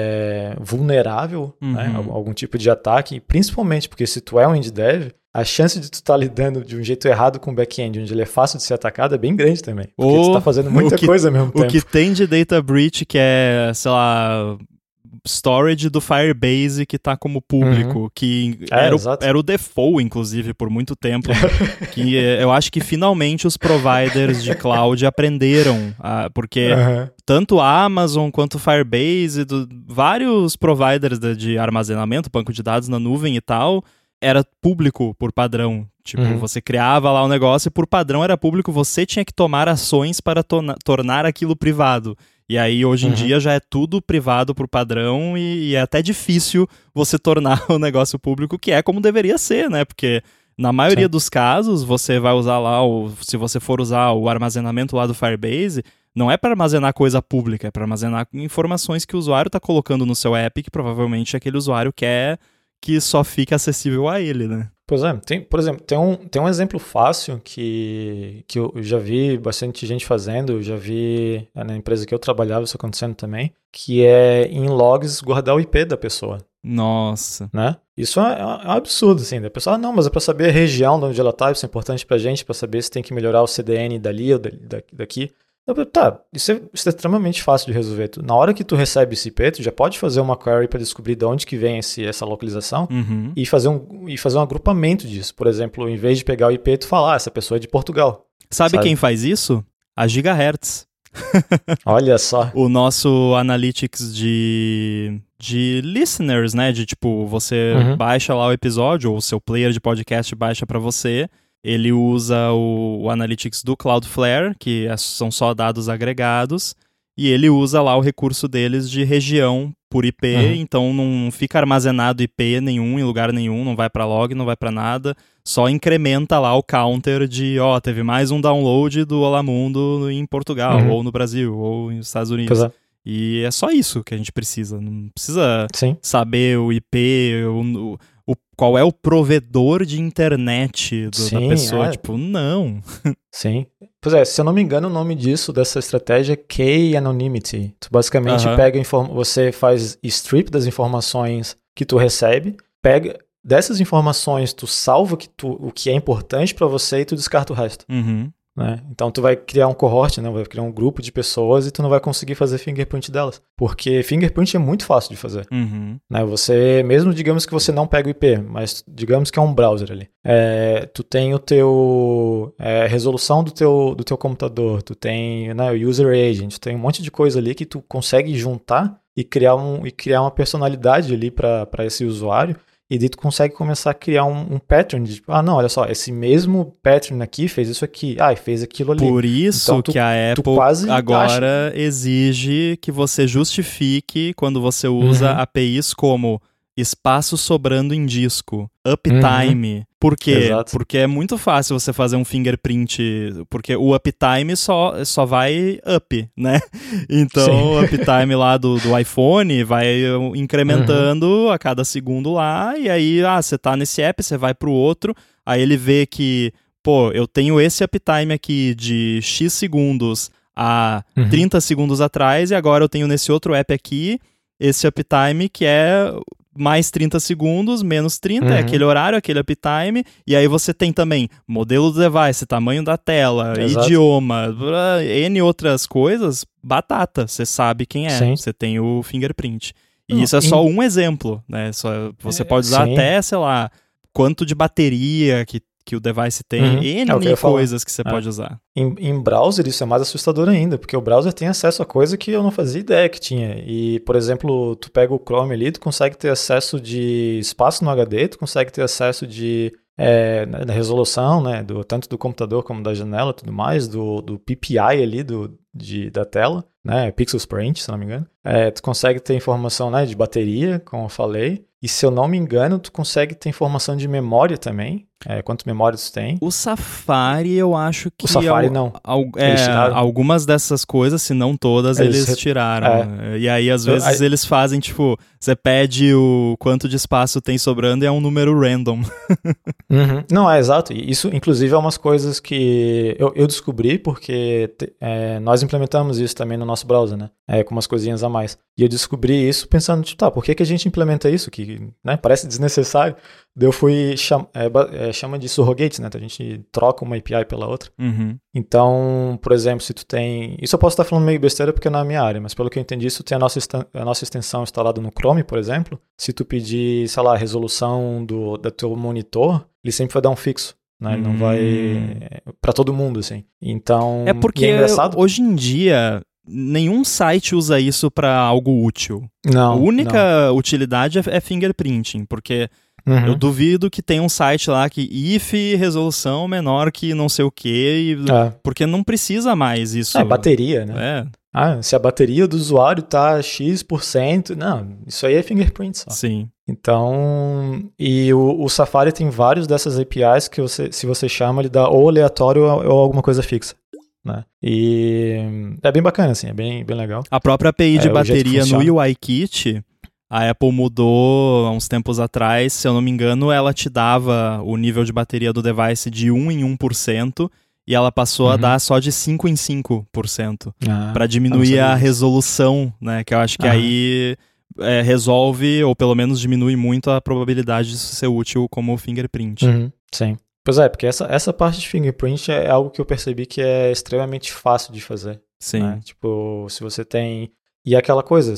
vulnerável, né, a algum tipo de ataque, principalmente porque se tu é um indie dev, a chance de tu estar lidando de um jeito errado com o back-end, onde ele é fácil de ser atacado, é bem grande também. Porque tu tá fazendo muita coisa ao mesmo tempo. O que tem de data breach que é, sei lá, storage do Firebase que tá como público, que era o default, inclusive, por muito tempo. Que eu acho que finalmente os providers de cloud aprenderam, porque tanto a Amazon quanto o Firebase, vários providers de armazenamento, banco de dados na nuvem e tal, era público por padrão. Tipo, você criava lá o negócio e por padrão era público, você tinha que tomar ações para tornar aquilo privado. E aí, hoje em dia, já é tudo privado por padrão e é até difícil você tornar o negócio público, que é como deveria ser, né? Porque na maioria dos casos, você vai usar lá, se você for usar o armazenamento lá do Firebase, não é para armazenar coisa pública, é para armazenar informações que o usuário está colocando no seu app, que provavelmente aquele usuário quer que só fique acessível a ele, né? Pois é, por exemplo, tem um exemplo fácil que eu já vi bastante gente fazendo, eu já vi na empresa que eu trabalhava isso acontecendo também, que é em logs guardar o IP da pessoa. Nossa. Né? Isso é um absurdo, assim, da pessoa, não, mas é para saber a região de onde ela tá, isso é importante pra gente, para saber se tem que melhorar o CDN dali ou daqui. Tá, isso é extremamente fácil de resolver. Na hora que tu recebe esse IP, tu já pode fazer uma query para descobrir de onde que vem essa localização e fazer um agrupamento disso. Por exemplo, em vez de pegar o IP, tu falar, essa pessoa é de Portugal. Sabe quem faz isso? A Gigahertz. Olha só. O nosso analytics de listeners, né? De tipo, você baixa lá o episódio, ou o seu player de podcast baixa para você. Ele usa o Analytics do Cloudflare, que são só dados agregados, e ele usa lá o recurso deles de região por IP, então não fica armazenado IP nenhum em lugar nenhum, não vai para log, não vai para nada, só incrementa lá o counter de, teve mais um download do Olá Mundo em Portugal, ou no Brasil, ou nos Estados Unidos. E é só isso que a gente precisa, não precisa saber o IP, qual é o provedor de internet da pessoa. Tipo, não. Sim. Pois é, se eu não me engano, o nome dessa estratégia é Key Anonymity. Tu basicamente pega você faz strip das informações que tu recebe, pega dessas informações, tu salva o que é importante para você e tu descarta o resto. Né? Então tu vai criar um cohort, né? Vai criar um grupo de pessoas e tu não vai conseguir fazer fingerprint delas. Porque fingerprint é muito fácil de fazer. Né? Você, mesmo digamos que você não pega o IP, mas digamos que é um browser ali. Tu tem o teu resolução do teu computador, tu tem, né, o user agent, tu tem um monte de coisa ali que tu consegue juntar e criar uma personalidade ali para esse usuário. E daí tu consegue começar a criar um pattern de tipo, não, olha só, esse mesmo pattern aqui fez isso aqui, e fez aquilo ali. Por isso então, que a Apple agora exige que você justifique quando você usa APIs como espaço sobrando em disco, uptime. Por quê? Exato. Porque é muito fácil você fazer um fingerprint, porque o uptime só vai up, né? Então o uptime lá do iPhone vai incrementando a cada segundo lá, e aí você tá nesse app, você vai pro outro, aí ele vê que, pô, eu tenho esse uptime aqui de X segundos a 30 segundos atrás, e agora eu tenho nesse outro app aqui esse uptime que é mais 30 segundos, menos 30, é aquele horário, aquele uptime, e aí você tem também modelo do device, tamanho da tela, idioma, N outras coisas, batata, você sabe quem é, você tem o fingerprint. E isso é só um exemplo, né? Você pode usar até, sei lá, quanto de bateria que o device tem, N coisas que você pode usar. Em browser isso é mais assustador ainda, porque o browser tem acesso a coisa que eu não fazia ideia que tinha. E, por exemplo, tu pega o Chrome ali, tu consegue ter acesso de espaço no HD, tu consegue ter acesso de da resolução, né, tanto do computador como da janela e tudo mais, do PPI ali da tela, né, pixels per inch, se não me engano. Tu consegue ter informação, né, de bateria, como eu falei. E se eu não me engano, tu consegue ter informação de memória também. Quanto memória tu tem. O Safari, eu acho que... O Safari não. Algumas dessas coisas, se não todas, eles tiraram. E aí, às vezes, eles fazem, tipo... Você pede o quanto de espaço tem sobrando e é um número random. Não, exato. E isso, inclusive, é umas coisas que eu descobri porque nós implementamos isso também no nosso browser, né? Com umas coisinhas a mais. E eu descobri isso pensando, tipo, por que a gente implementa isso? Que, né, parece desnecessário. Daí eu fui, chama de surrogate, né? Então a gente troca uma API pela outra. Então, por exemplo, se tu tem... Isso eu posso estar falando meio besteira porque não é a minha área, mas pelo que eu entendi, se tu tem a nossa extensão instalada no Chrome, por exemplo, se tu pedir, sei lá, a resolução do teu monitor, ele sempre vai dar um fixo. Né? Ele não vai... para todo mundo, assim. Então... É porque hoje em dia... Nenhum site usa isso para algo útil. Não. A única utilidade é fingerprinting, porque eu duvido que tenha um site lá que if resolução menor que não sei o quê, porque não precisa mais isso. Bateria, né? Se a bateria do usuário tá X%, não, isso aí é fingerprint só. Sim. Então, e o Safari tem vários dessas APIs que se você chama, ele dá ou aleatório ou alguma coisa fixa. Né? E é bem bacana, assim, é bem legal. A própria API de bateria no UIKit, a Apple mudou há uns tempos atrás, se eu não me engano, ela te dava o nível de bateria do device de 1 em 1%, e ela passou a dar só de 5 em 5%, para diminuir a resolução, né? Que eu acho que aí resolve, ou pelo menos diminui muito a probabilidade de ser útil como fingerprint. Sim. Pois é, porque essa parte de fingerprint é algo que eu percebi que é extremamente fácil de fazer. Sim. Né? Tipo, se você tem... E aquela coisa,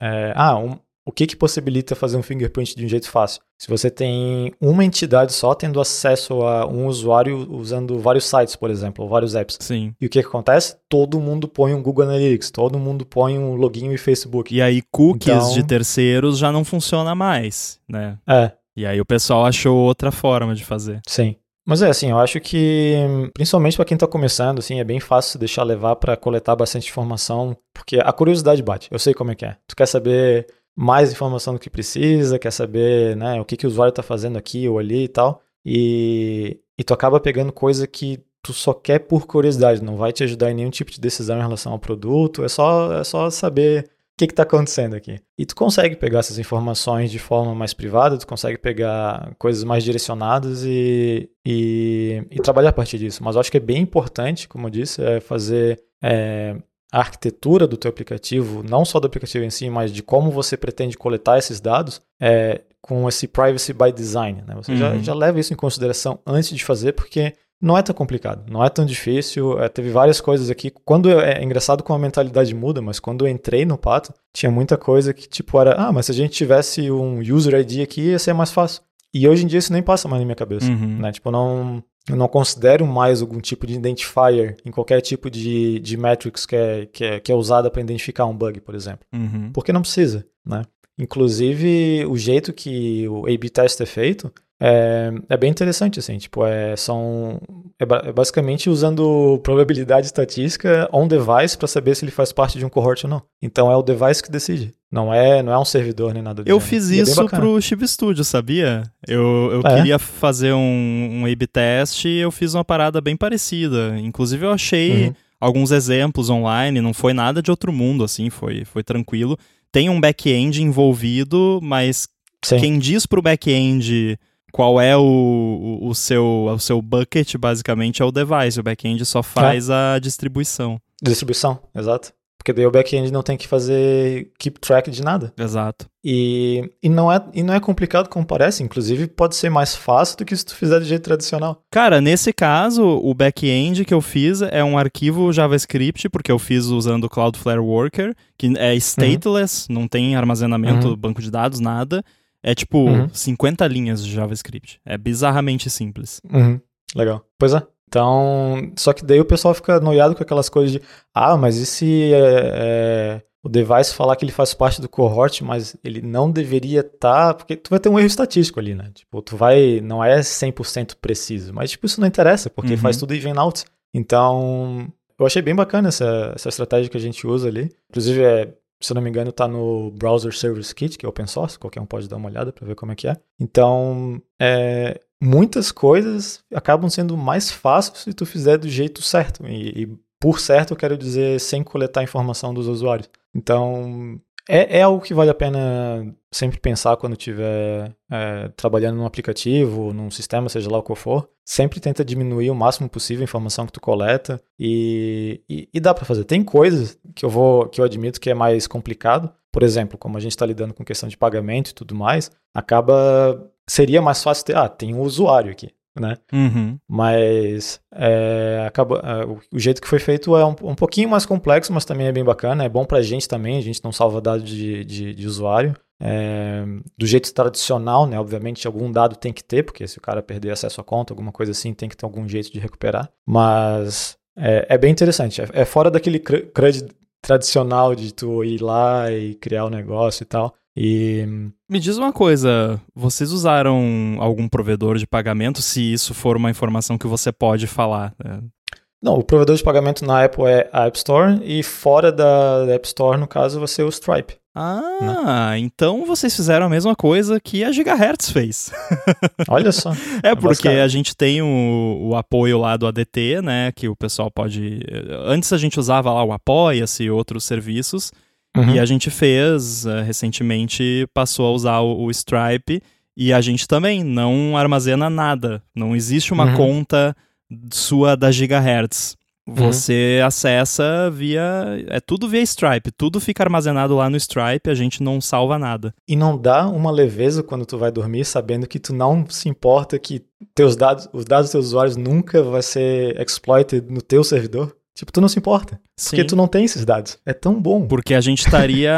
o que possibilita fazer um fingerprint de um jeito fácil? Se você tem uma entidade só tendo acesso a um usuário usando vários sites, por exemplo, ou vários apps. Sim. E o que acontece? Todo mundo põe um Google Analytics, todo mundo põe um login e Facebook. E aí cookies de terceiros já não funciona mais, né? E aí o pessoal achou outra forma de fazer. Sim. Mas assim, eu acho que, principalmente para quem está começando, assim, é bem fácil se deixar levar para coletar bastante informação, porque a curiosidade bate, eu sei como é que é. Tu quer saber mais informação do que precisa, quer saber, né, o que o usuário está fazendo aqui ou ali e tal, e tu acaba pegando coisa que tu só quer por curiosidade, não vai te ajudar em nenhum tipo de decisão em relação ao produto, é só saber que está acontecendo aqui? E tu consegue pegar essas informações de forma mais privada, tu consegue pegar coisas mais direcionadas e trabalhar a partir disso. Mas eu acho que é bem importante, como eu disse, fazer a arquitetura do teu aplicativo, não só do aplicativo em si, mas de como você pretende coletar esses dados, com esse privacy by design, né? Você já leva isso em consideração antes de fazer, porque não é tão complicado, não é tão difícil. Teve várias coisas aqui. É engraçado como a mentalidade muda, mas quando eu entrei no Pato, tinha muita coisa que tipo era, mas se a gente tivesse um user ID aqui, ia ser mais fácil. E hoje em dia isso nem passa mais na minha cabeça, né? Tipo, eu não considero mais algum tipo de identifier em qualquer tipo de metrics que é usada para identificar um bug, por exemplo. Porque não precisa, né? Inclusive, o jeito que o A/B test é feito é bem interessante, assim, tipo, basicamente usando probabilidade estatística on device para saber se ele faz parte de um cohort ou não. Então é o device que decide, não é um servidor nem nada do Eu fiz isso pro Chip Studio, sabia? Eu queria fazer um A/B test e eu fiz uma parada bem parecida. Inclusive eu achei alguns exemplos online, não foi nada de outro mundo, assim, foi tranquilo. Tem um back-end envolvido, mas quem diz pro back-end qual é o seu bucket, basicamente, é o device. O back-end só faz a distribuição. Distribuição, exato. Porque daí o back-end não tem que keep track de nada. Exato. E não é complicado como parece, inclusive pode ser mais fácil do que se tu fizer do jeito tradicional. Cara, nesse caso, o back-end que eu fiz é um arquivo JavaScript, porque eu fiz usando o Cloudflare Worker, que é stateless, não tem armazenamento, banco de dados, nada. É tipo 50 linhas de JavaScript. É bizarramente simples. Legal. Pois é. Então, só que daí o pessoal fica noiado com aquelas coisas de mas e se o device falar que ele faz parte do cohort, mas ele não deveria estar, porque tu vai ter um erro estatístico ali, né? Tipo, não é 100% preciso, mas tipo, isso não interessa, porque faz tudo even out. Então, eu achei bem bacana essa estratégia que a gente usa ali. Inclusive, se eu não me engano, tá no Browser Service Kit, que é open source, qualquer um pode dar uma olhada para ver como é que é. Então, muitas coisas acabam sendo mais fáceis se tu fizer do jeito certo. E por certo eu quero dizer sem coletar informação dos usuários. Então, é algo que vale a pena sempre pensar quando estiver trabalhando num aplicativo, num sistema, seja lá o qual for. Sempre tenta diminuir o máximo possível a informação que tu coleta e dá para fazer. Tem coisas que eu admito que é mais complicado. Por exemplo, como a gente está lidando com questão de pagamento e tudo mais, seria mais fácil tem um usuário aqui, né? Mas o jeito que foi feito é um pouquinho mais complexo, mas também é bem bacana. É bom pra gente também, a gente não salva dados de usuário. Do jeito tradicional, né? Obviamente algum dado tem que ter, porque se o cara perder acesso à conta, alguma coisa assim, tem que ter algum jeito de recuperar. Mas é bem interessante. É fora daquele CRUD tradicional de tu ir lá e criar o negócio e tal. E me diz uma coisa, vocês usaram algum provedor de pagamento, se isso for uma informação que você pode falar? Não, o provedor de pagamento na Apple é a App Store e fora da App Store, no caso, vai ser o Stripe. Né? Então vocês fizeram a mesma coisa que a Gigahertz fez. Olha só. Porque a gente tem o apoio lá do ADT, né, que o pessoal pode... Antes a gente usava lá o Apoia-se e outros serviços, e a gente fez, recentemente, passou a usar o Stripe, e a gente também não armazena nada. Não existe uma conta sua da Gigahertz. Você acessa tudo via Stripe, tudo fica armazenado lá no Stripe, a gente não salva nada. E não dá uma leveza quando tu vai dormir sabendo que tu não se importa que os dados dos teus usuários nunca vai ser exploited no teu servidor? Tipo, tu não se importa, porque tu não tem esses dados. É tão bom. Porque a gente estaria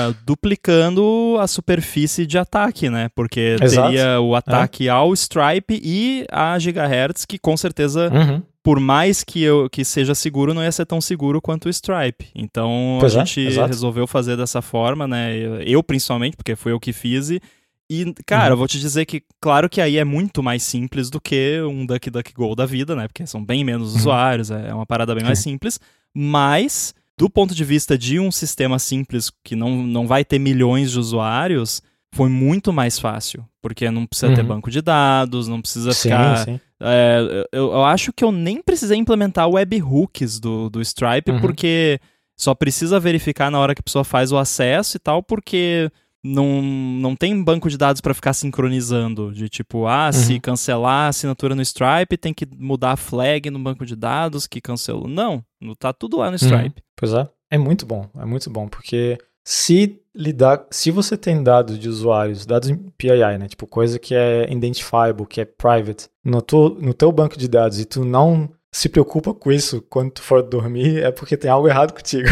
duplicando a superfície de ataque, né? Porque teria o ataque ao Stripe e a Gigahertz, que com certeza... Por mais que seja seguro, não ia ser tão seguro quanto o Stripe. Então, a gente resolveu fazer dessa forma, né? Eu, principalmente, porque foi eu que fiz. E, cara, eu vou te dizer que, claro que aí é muito mais simples do que um DuckDuckGo da vida, né? Porque são bem menos usuários, é uma parada bem mais simples. Mas, do ponto de vista de um sistema simples que não vai ter milhões de usuários, foi muito mais fácil. Porque não precisa ter banco de dados, não precisa ficar... Sim. Eu acho que eu nem precisei implementar webhooks do Stripe, porque só precisa verificar na hora que a pessoa faz o acesso e tal, porque não tem banco de dados para ficar sincronizando, de tipo, se cancelar a assinatura no Stripe, tem que mudar a flag no banco de dados que cancelou. Não, tá tudo lá no Stripe. Pois é muito bom, porque se você tem dados de usuários, dados em PII, né, tipo coisa que é identifiable, que é private, no teu banco de dados e tu não se preocupa com isso quando tu for dormir, é porque tem algo errado contigo.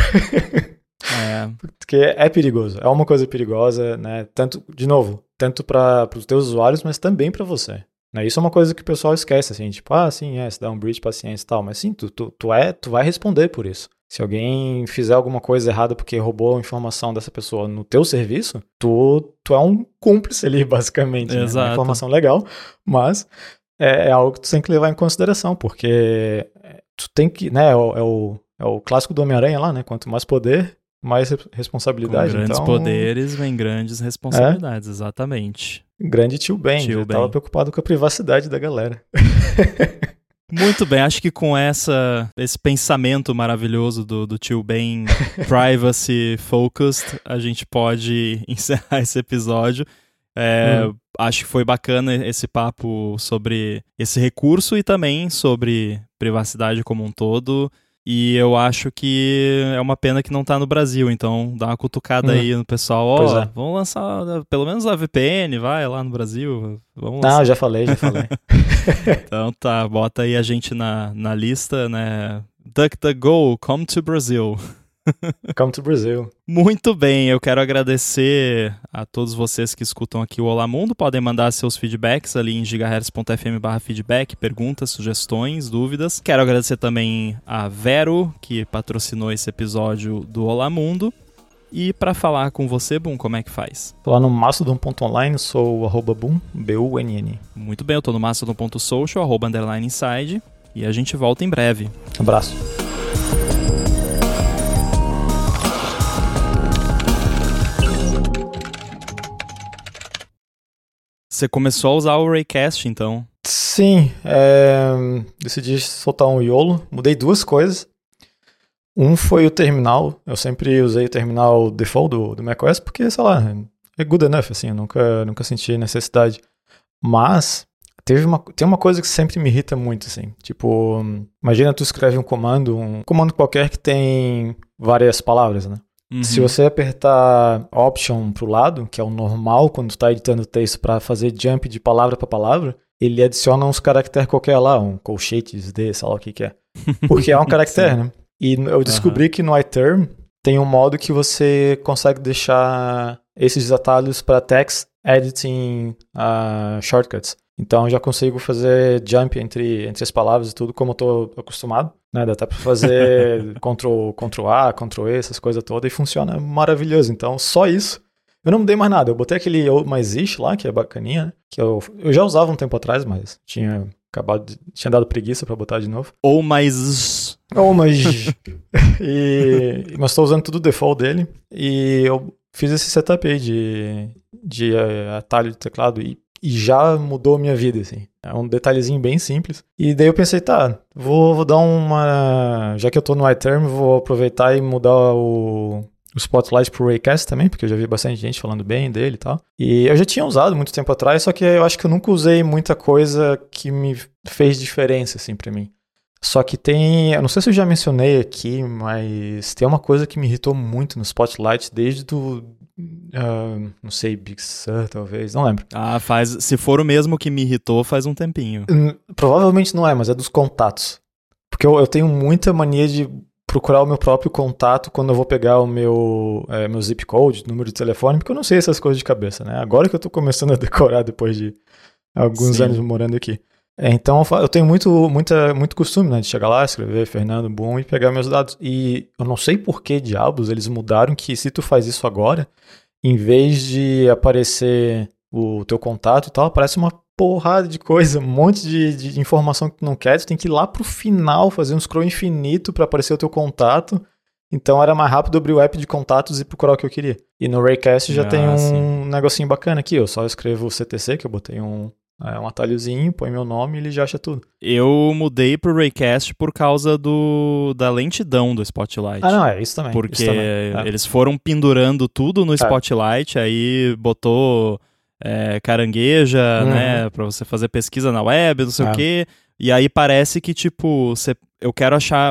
Porque é perigoso, é uma coisa perigosa, né? Tanto para os teus usuários, mas também para você. Né? Isso é uma coisa que o pessoal esquece, assim, tipo, se dá um breach, paciência e tal, mas sim, tu vai responder por isso. Se alguém fizer alguma coisa errada porque roubou a informação dessa pessoa no teu serviço, tu é um cúmplice ali, basicamente. Exato. Né? Uma informação legal, mas é algo que tu tem que levar em consideração, porque tu tem que, né, é o clássico do Homem-Aranha lá, né? Quanto mais poder, mais responsabilidade. Com grandes poderes vem grandes responsabilidades, exatamente. Grande tio Ben, já estava preocupado com a privacidade da galera. Muito bem, acho que com esse pensamento maravilhoso do tio Ben privacy focused, a gente pode encerrar esse episódio. Acho que foi bacana esse papo sobre esse recurso e também sobre privacidade como um todo. E eu acho que é uma pena que não tá no Brasil, então dá uma cutucada aí no pessoal. Vamos lançar pelo menos a VPN, vai lá no Brasil. Vamos lançar. Não, já falei. Então tá, bota aí a gente na lista, né? DuckDuckGo, come to Brazil. Come to Brazil. Muito bem, eu quero agradecer a todos vocês que escutam aqui o Olá Mundo. Podem mandar seus feedbacks ali em gigahertz.fm/feedback, perguntas, sugestões, dúvidas. Quero agradecer também a Vero, que patrocinou esse episódio do Olá Mundo. E para falar com você, Boom, como é que faz? Tô lá no mastodon.online, sou o @boom, BUNN. Muito bem, eu tô no mastodon.social, @inside, e a gente volta em breve. Abraço. Você começou a usar o Raycast, então? Sim, decidi soltar um YOLO, mudei duas coisas. Um foi o terminal, eu sempre usei o terminal default do macOS, porque, sei lá, é good enough, assim, eu nunca senti necessidade. Mas tem uma coisa que sempre me irrita muito, assim, tipo, imagina tu escreve um comando qualquer que tem várias palavras, né? Se você apertar Option pro lado, que é o normal quando tu tá editando o texto para fazer jump de palavra para palavra, ele adiciona uns caracteres qualquer lá, um colchetes de, sei lá o que é. Porque é um caractere, né? E eu descobri que no iTerm tem um modo que você consegue deixar esses atalhos para text editing shortcuts. Então eu já consigo fazer jump entre as palavras e tudo como eu tô acostumado, né? Dá até pra fazer Ctrl A, Ctrl E, essas coisas todas, e funciona maravilhoso. Então só isso. Eu não mudei mais nada. Eu botei aquele mais ish lá, que é bacaninha, né? Que eu já usava um tempo atrás, mas tinha dado preguiça pra botar de novo. mais mas estou usando tudo o default dele. E eu fiz esse setup aí de atalho de teclado e já mudou a minha vida, assim. É um detalhezinho bem simples. E daí eu pensei, vou dar uma... Já que eu tô no iTerm, vou aproveitar e mudar o Spotlight pro Raycast também, porque eu já vi bastante gente falando bem dele e tal. E eu já tinha usado muito tempo atrás, só que eu acho que eu nunca usei muita coisa que me fez diferença, assim, pra mim. Só que eu não sei se eu já mencionei aqui, mas tem uma coisa que me irritou muito no Spotlight desde não sei, Big Sur, talvez, não lembro. Se for o mesmo que me irritou, faz um tempinho. Provavelmente não é, mas é dos contatos. Porque eu tenho muita mania de procurar o meu próprio contato quando eu vou pegar o meu zip code, número de telefone, porque eu não sei essas coisas de cabeça, né? Agora que eu tô começando a decorar depois de alguns anos morando aqui. Então eu tenho muito costume, né, de chegar lá, escrever Fernando Boom e pegar meus dados. E eu não sei por que diabos eles mudaram que se tu faz isso agora, em vez de aparecer o teu contato e tal, aparece uma porrada de coisa, um monte de informação que tu não quer, tu tem que ir lá pro final fazer um scroll infinito para aparecer o teu contato. Então era mais rápido abrir o app de contatos e procurar o que eu queria. E no Raycast já tem um negocinho bacana aqui, eu só escrevo o CTC, que eu botei um É um atalhozinho, põe meu nome e ele já acha tudo. Eu mudei pro Raycast por causa da lentidão do Spotlight. Ah, não, é isso também. Porque isso também, eles foram pendurando tudo no Spotlight, aí botou carangueja, né, pra você fazer pesquisa na web, não sei o quê. E aí parece que, tipo, eu quero achar...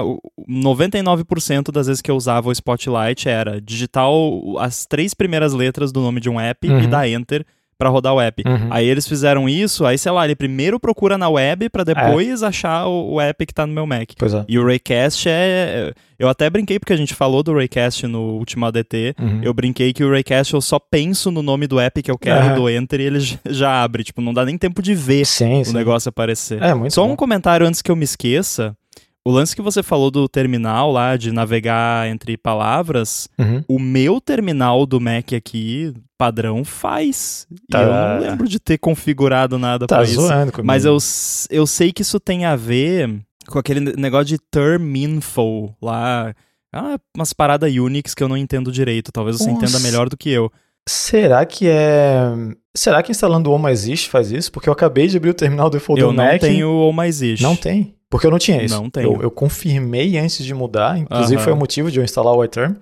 99% das vezes que eu usava o Spotlight era digitar as 3 primeiras letras do nome de um app e dar Enter pra rodar o app. Aí eles fizeram isso, aí sei lá, ele primeiro procura na web pra depois achar o app que tá no meu Mac. Pois é. E o Raycast eu até brinquei, porque a gente falou do Raycast no último ADT, eu brinquei que o Raycast eu só penso no nome do app que eu quero, dou Enter e ele já abre. Tipo, não dá nem tempo de ver o negócio aparecer. Muito só bom. um comentário antes que eu me esqueça. O lance que você falou do terminal lá, de navegar entre palavras, o meu terminal do Mac aqui, padrão, faz. E eu não lembro de ter configurado nada pra isso. Comigo. Mas eu sei que isso tem a ver com aquele negócio de term info lá. Umas paradas Unix que eu não entendo direito. Talvez você entenda melhor do que eu. Será que instalando o OMAexist faz isso? Porque eu acabei de abrir o terminal default do Mac. Eu não tenho o OMAexist. Não tem? Porque eu não tinha isso. Não tenho. Eu confirmei antes de mudar, inclusive foi o motivo de eu instalar o iTerm.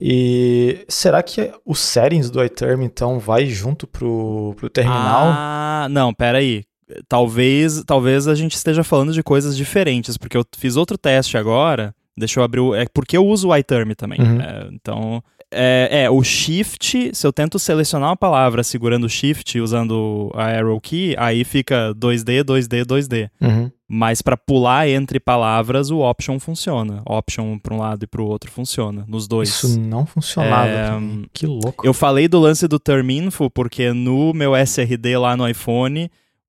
E será que os settings do iTerm, então, vai junto pro terminal? Não, peraí. Talvez a gente esteja falando de coisas diferentes, porque eu fiz outro teste agora, deixa eu abrir porque eu uso o iTerm também. Então, o Shift, se eu tento selecionar uma palavra segurando o Shift, usando a Arrow Key, aí fica 2D, 2D, 2D. Mas para pular entre palavras, o Option funciona. Option para um lado e para o outro funciona, nos dois. Isso não funcionava pra mim. Que louco. Eu falei do lance do Terminfo porque no meu SRD lá no iPhone,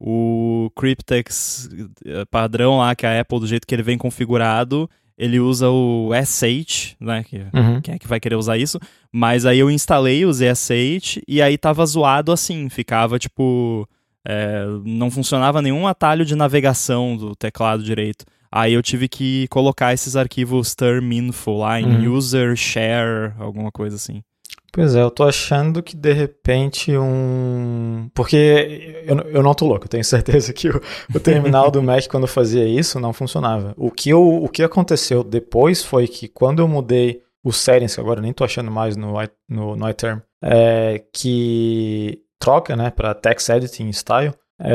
o Cryptex padrão lá, que a Apple, do jeito que ele vem configurado, ele usa o SH, né? Quem é que vai querer usar isso? Mas aí eu instalei, usei SH, e aí tava zoado assim, ficava tipo... não funcionava nenhum atalho de navegação do teclado direito. Aí eu tive que colocar esses arquivos terminfo lá em user share, alguma coisa assim. Pois é, eu tô achando que de repente porque eu não tô louco, eu tenho certeza que o terminal do Mac, quando eu fazia isso, não funcionava. O que aconteceu depois foi que quando eu mudei os settings, que agora eu nem tô achando mais no iTerm, que troca, né, para text editing style,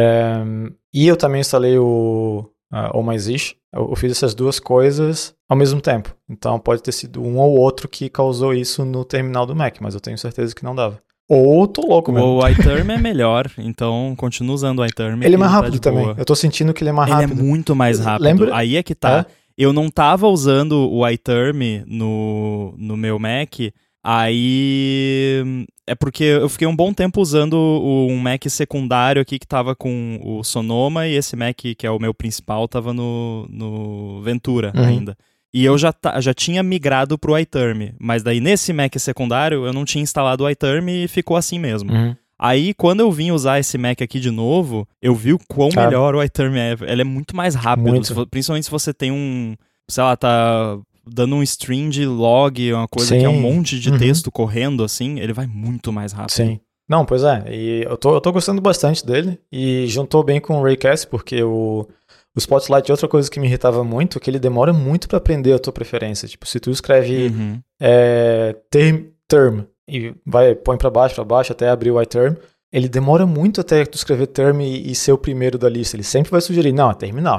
e eu também instalei o OMAexist. Eu fiz essas duas coisas ao mesmo tempo. Então pode ter sido um ou outro que causou isso no terminal do Mac, mas eu tenho certeza que não dava. Ou tô louco mesmo. O iTerm é melhor, então continua usando o iTerm. Ele é mais rápido também. Eu tô sentindo que ele é mais rápido. Ele é muito mais rápido. Lembra? Aí é que tá. Eu não tava usando o iTerm no meu Mac, aí... É porque eu fiquei um bom tempo usando um Mac secundário aqui que tava com o Sonoma, e esse Mac, que é o meu principal, tava no Ventura ainda. E eu já tinha migrado pro iTerm, mas daí nesse Mac secundário eu não tinha instalado o iTerm e ficou assim mesmo. Aí quando eu vim usar esse Mac aqui de novo, eu vi o quão melhor o iTerm é. Ele é muito mais rápido, principalmente se você tem sei lá, tá... dando um string de log, uma coisa que é um monte de texto correndo, assim, ele vai muito mais rápido. Sim. Não, pois é. E eu tô gostando bastante dele. E juntou bem com o Raycast, porque o Spotlight, outra coisa que me irritava muito, é que ele demora muito pra aprender a tua preferência. Tipo, se tu escreve term e põe pra baixo até abrir o iTerm, ele demora muito até tu escrever term e ser o primeiro da lista. Ele sempre vai sugerir, não, é terminal.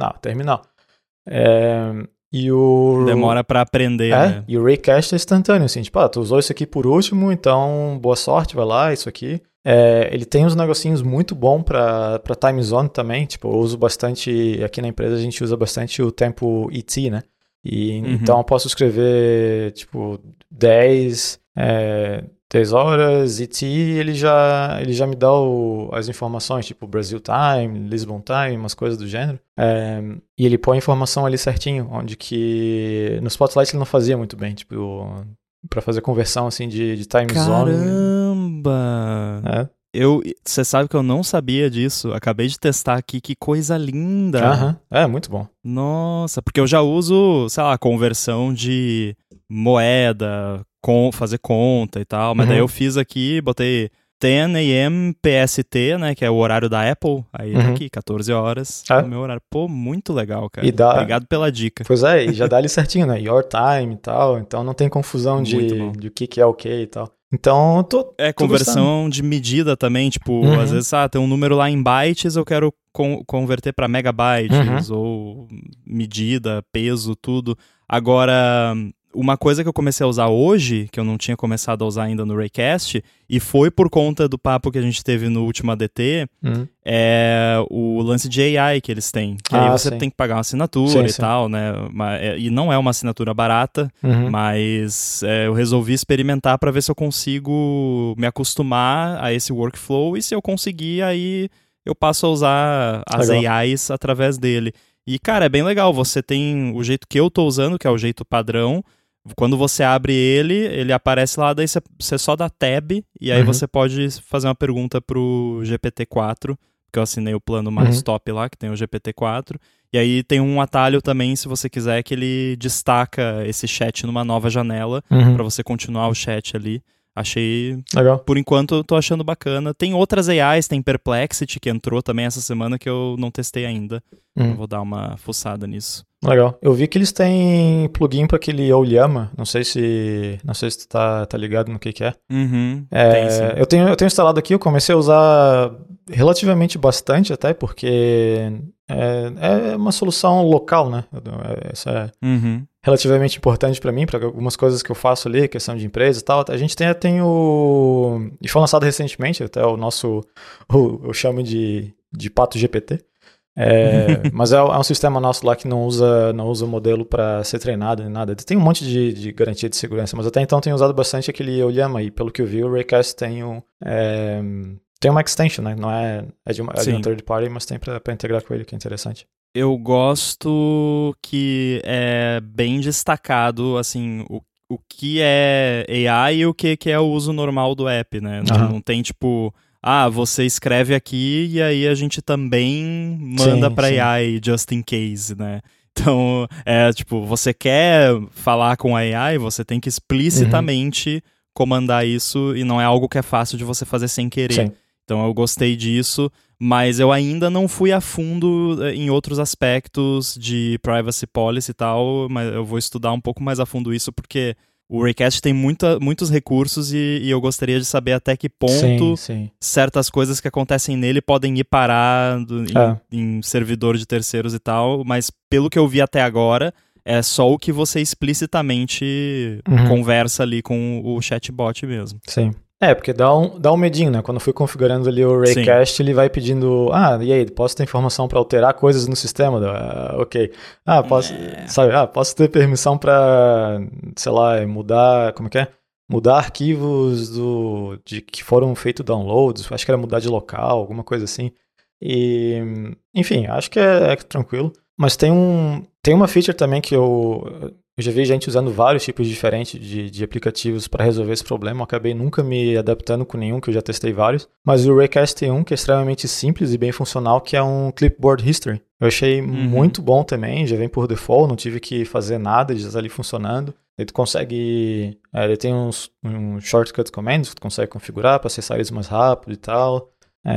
Demora pra aprender, né? E o Raycast é instantâneo, assim, tipo, tu usou isso aqui por último, então boa sorte, vai lá, isso aqui. Ele tem uns negocinhos muito bons pra time zone também, tipo, eu uso bastante, aqui na empresa a gente usa bastante o tempo ET, né? E então eu posso escrever, tipo, 10 horas, ET, ele já me dá as informações, tipo Brazil Time, Lisbon Time, umas coisas do gênero. E ele põe a informação ali certinho, onde que no Spotlight ele não fazia muito bem, tipo, pra fazer conversão assim de time zone. Caramba! Você sabe que eu não sabia disso. Acabei de testar aqui, que coisa linda. Muito bom. Nossa, porque eu já uso, sei lá, conversão de moeda, fazer conta e tal, mas daí eu fiz aqui, botei 10 a.m. PST, né, que é o horário da Apple, aí tá aqui, 14 horas, é o meu horário. Pô, muito legal, cara. Obrigado pela dica. Pois é, e já dá ali certinho, né, your time e tal, então não tem confusão de o que é o que e tal. Então, tô conversão gostando. de medida também, tipo, às vezes, tem um número lá em bytes, eu quero converter para megabytes, ou medida, peso, tudo. Agora, uma coisa que eu comecei a usar hoje, que eu não tinha começado a usar ainda no Raycast, e foi por conta do papo que a gente teve no último ADT, é o lance de AI que eles têm. Que aí você tem que pagar uma assinatura tal, né? E não é uma assinatura barata, mas eu resolvi experimentar para ver se eu consigo me acostumar a esse workflow, e se eu conseguir, aí eu passo a usar as AIs através dele. E, cara, é bem legal. Você tem o jeito que eu tô usando, que é o jeito padrão. Quando você abre ele aparece lá, daí você só dá tab, e aí você pode fazer uma pergunta pro GPT-4, que eu assinei o plano mais top lá, que tem o GPT-4. E aí tem um atalho também, se você quiser, que ele destaca esse chat numa nova janela, pra você continuar o chat ali. Achei, legal. Por enquanto, eu tô achando bacana. Tem outras AIs, tem Perplexity, que entrou também essa semana, que eu não testei ainda. Eu vou dar uma fuçada nisso. Legal. Eu vi que eles têm plugin para aquele Ollama. Não sei se tu tá ligado no que é. Tem sim. Eu tenho instalado aqui, eu comecei a usar relativamente bastante até, porque é uma solução local, né? Isso é relativamente importante para mim, para algumas coisas que eu faço ali, questão de empresa e tal. A gente tem o... E foi lançado recentemente, até o nosso... Eu chamo de Pato GPT. Mas é um sistema nosso lá que não usa o modelo para ser treinado nem nada. Tem um monte de garantia de segurança, mas até então tenho usado bastante aquele Ollama, e pelo que eu vi, o Raycast tem uma extension, né? Não é de um third party, mas tem para integrar com ele, que é interessante. Eu gosto que é bem destacado, assim, o que é AI e o que é o uso normal do app, né? Não tem, tipo... você escreve aqui e aí a gente também manda para AI, just in case, né? Então, você quer falar com a AI, você tem que explicitamente comandar isso, e não é algo que é fácil de você fazer sem querer. Sim. Então, eu gostei disso, mas eu ainda não fui a fundo em outros aspectos de privacy policy e tal, mas eu vou estudar um pouco mais a fundo isso, porque... O Raycast tem muitos recursos, e eu gostaria de saber até que ponto certas coisas que acontecem nele podem ir parar em servidor de terceiros e tal, mas pelo que eu vi até agora, é só o que você explicitamente conversa ali com o chatbot mesmo. Sim. Porque dá um medinho, né? Quando eu fui configurando ali o Raycast, ele vai pedindo, e aí, posso ter informação para alterar coisas no sistema? Ok. Posso ter permissão para, sei lá, mudar, como é que é? Mudar arquivos que foram feitos downloads, acho que era mudar de local, alguma coisa assim. E, enfim, acho que é tranquilo. Mas tem uma feature também que eu já vi gente usando vários tipos diferentes de aplicativos para resolver esse problema. Eu acabei nunca me adaptando com nenhum, que eu já testei vários. Mas o Raycast tem um que é extremamente simples e bem funcional, que é um Clipboard History. Eu achei muito bom também, já vem por default, não tive que fazer nada, já está ali funcionando. Aí tu consegue... ele tem uns shortcut commands que tu consegue configurar para acessar eles mais rápido e tal.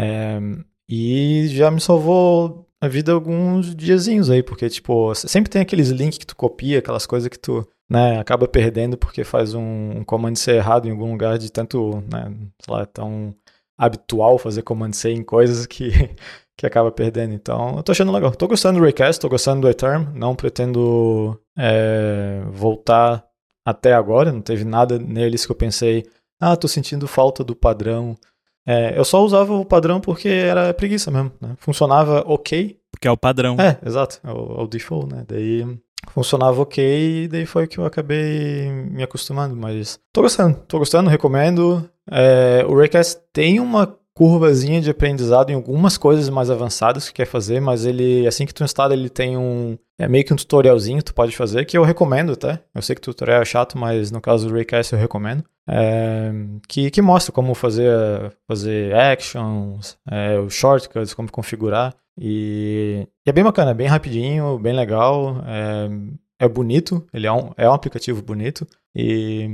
E já me salvou a vida alguns diazinhos aí, porque, tipo, sempre tem aqueles links que tu copia, aquelas coisas que tu, né, acaba perdendo porque faz um command C errado em algum lugar, de tanto, né, sei lá, tão habitual fazer command C em coisas que acaba perdendo. Então, eu tô achando legal. Tô gostando do Raycast, tô gostando do iTerm, não pretendo voltar até agora, não teve nada neles que eu pensei, tô sentindo falta do padrão. Eu só usava o padrão porque era preguiça mesmo, né? Funcionava ok. Porque é o padrão. Exato. É o default, né? Daí funcionava ok, e daí foi que eu acabei me acostumando. Mas tô gostando, recomendo. O Raycast tem uma curvazinha de aprendizado em algumas coisas mais avançadas que quer fazer, mas ele, assim que tu instala, ele tem meio que um tutorialzinho que tu pode fazer, que eu recomendo até. Eu sei que o tutorial é chato, mas no caso do Raycast eu recomendo. Que mostra como fazer actions, os shortcuts, como configurar. E é bem bacana, é bem rapidinho, bem legal. É bonito, ele é um aplicativo bonito. E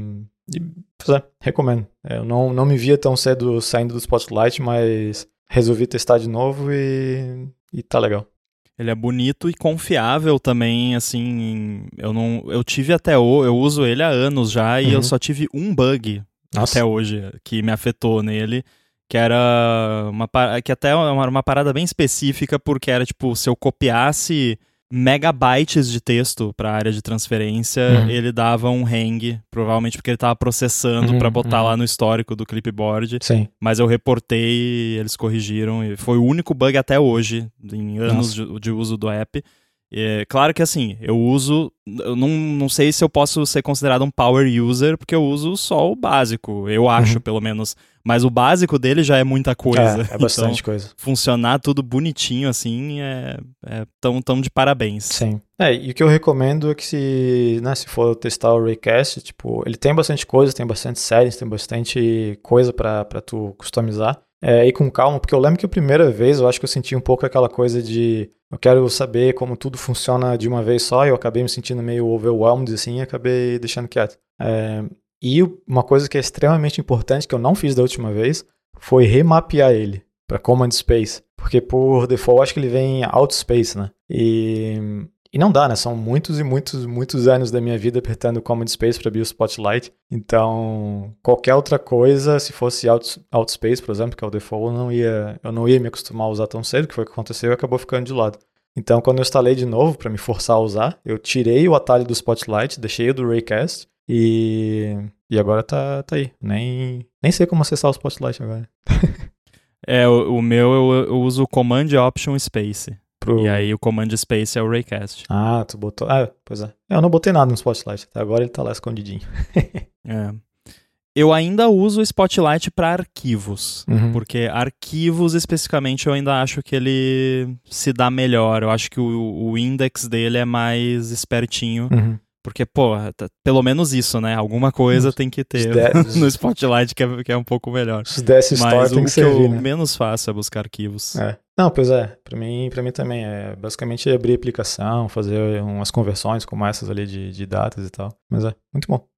Pois é, recomendo. Eu não me via tão cedo saindo do Spotlight, mas resolvi testar de novo e tá legal. Ele é bonito e confiável também, assim, eu tive eu uso ele há anos já e eu só tive um bug até hoje que me afetou nele, que era que até uma parada bem específica, porque era tipo, se eu copiasse megabytes de texto para a área de transferência, ele dava um hang, provavelmente porque ele tava processando para botar lá no histórico do clipboard. Sim. Mas eu reportei, eles corrigiram, e foi o único bug até hoje, em anos de uso do app. Claro que assim, eu não sei se eu posso ser considerado um power user, porque eu uso só o básico, eu acho, pelo menos. Mas o básico dele já é muita coisa. É bastante então, coisa. Funcionar tudo bonitinho, assim, é tão de parabéns. Sim. E o que eu recomendo é que se for testar o Raycast, tipo, ele tem bastante coisa, tem bastante settings, tem bastante coisa pra tu customizar. E com calma, porque eu lembro que a primeira vez eu acho que eu senti um pouco aquela coisa de eu quero saber como tudo funciona de uma vez só, e eu acabei me sentindo meio overwhelmed, assim, e acabei deixando quieto. E uma coisa que é extremamente importante, que eu não fiz da última vez, foi remapear ele para Command Space, porque por default acho que ele vem em Outspace, né? E não dá, né? São muitos e muitos anos da minha vida apertando Command Space para abrir o Spotlight. Então, qualquer outra coisa, se fosse Outspace, por exemplo, que é o default, eu não ia me acostumar a usar tão cedo, que foi o que aconteceu e acabou ficando de lado. Então, quando eu instalei de novo para me forçar a usar, eu tirei o atalho do Spotlight, deixei o do Raycast e agora tá aí. Nem sei como acessar o Spotlight agora. O meu eu uso o Command Option Space. E aí o Command Space é o Raycast. Tu botou... pois é. Eu não botei nada no Spotlight. Até agora ele tá lá escondidinho. Eu ainda uso o Spotlight para arquivos. Porque arquivos, especificamente, eu ainda acho que ele se dá melhor. Eu acho que o index dele é mais espertinho. Porque, pelo menos isso, né? Alguma coisa tem que ter no Spotlight que é um pouco melhor. Os DS Store tem que servir, o que eu né? menos faço é buscar arquivos. Não, pois é. Pra mim também. É basicamente abrir a aplicação, fazer umas conversões como essas ali de datas e tal. Mas muito bom.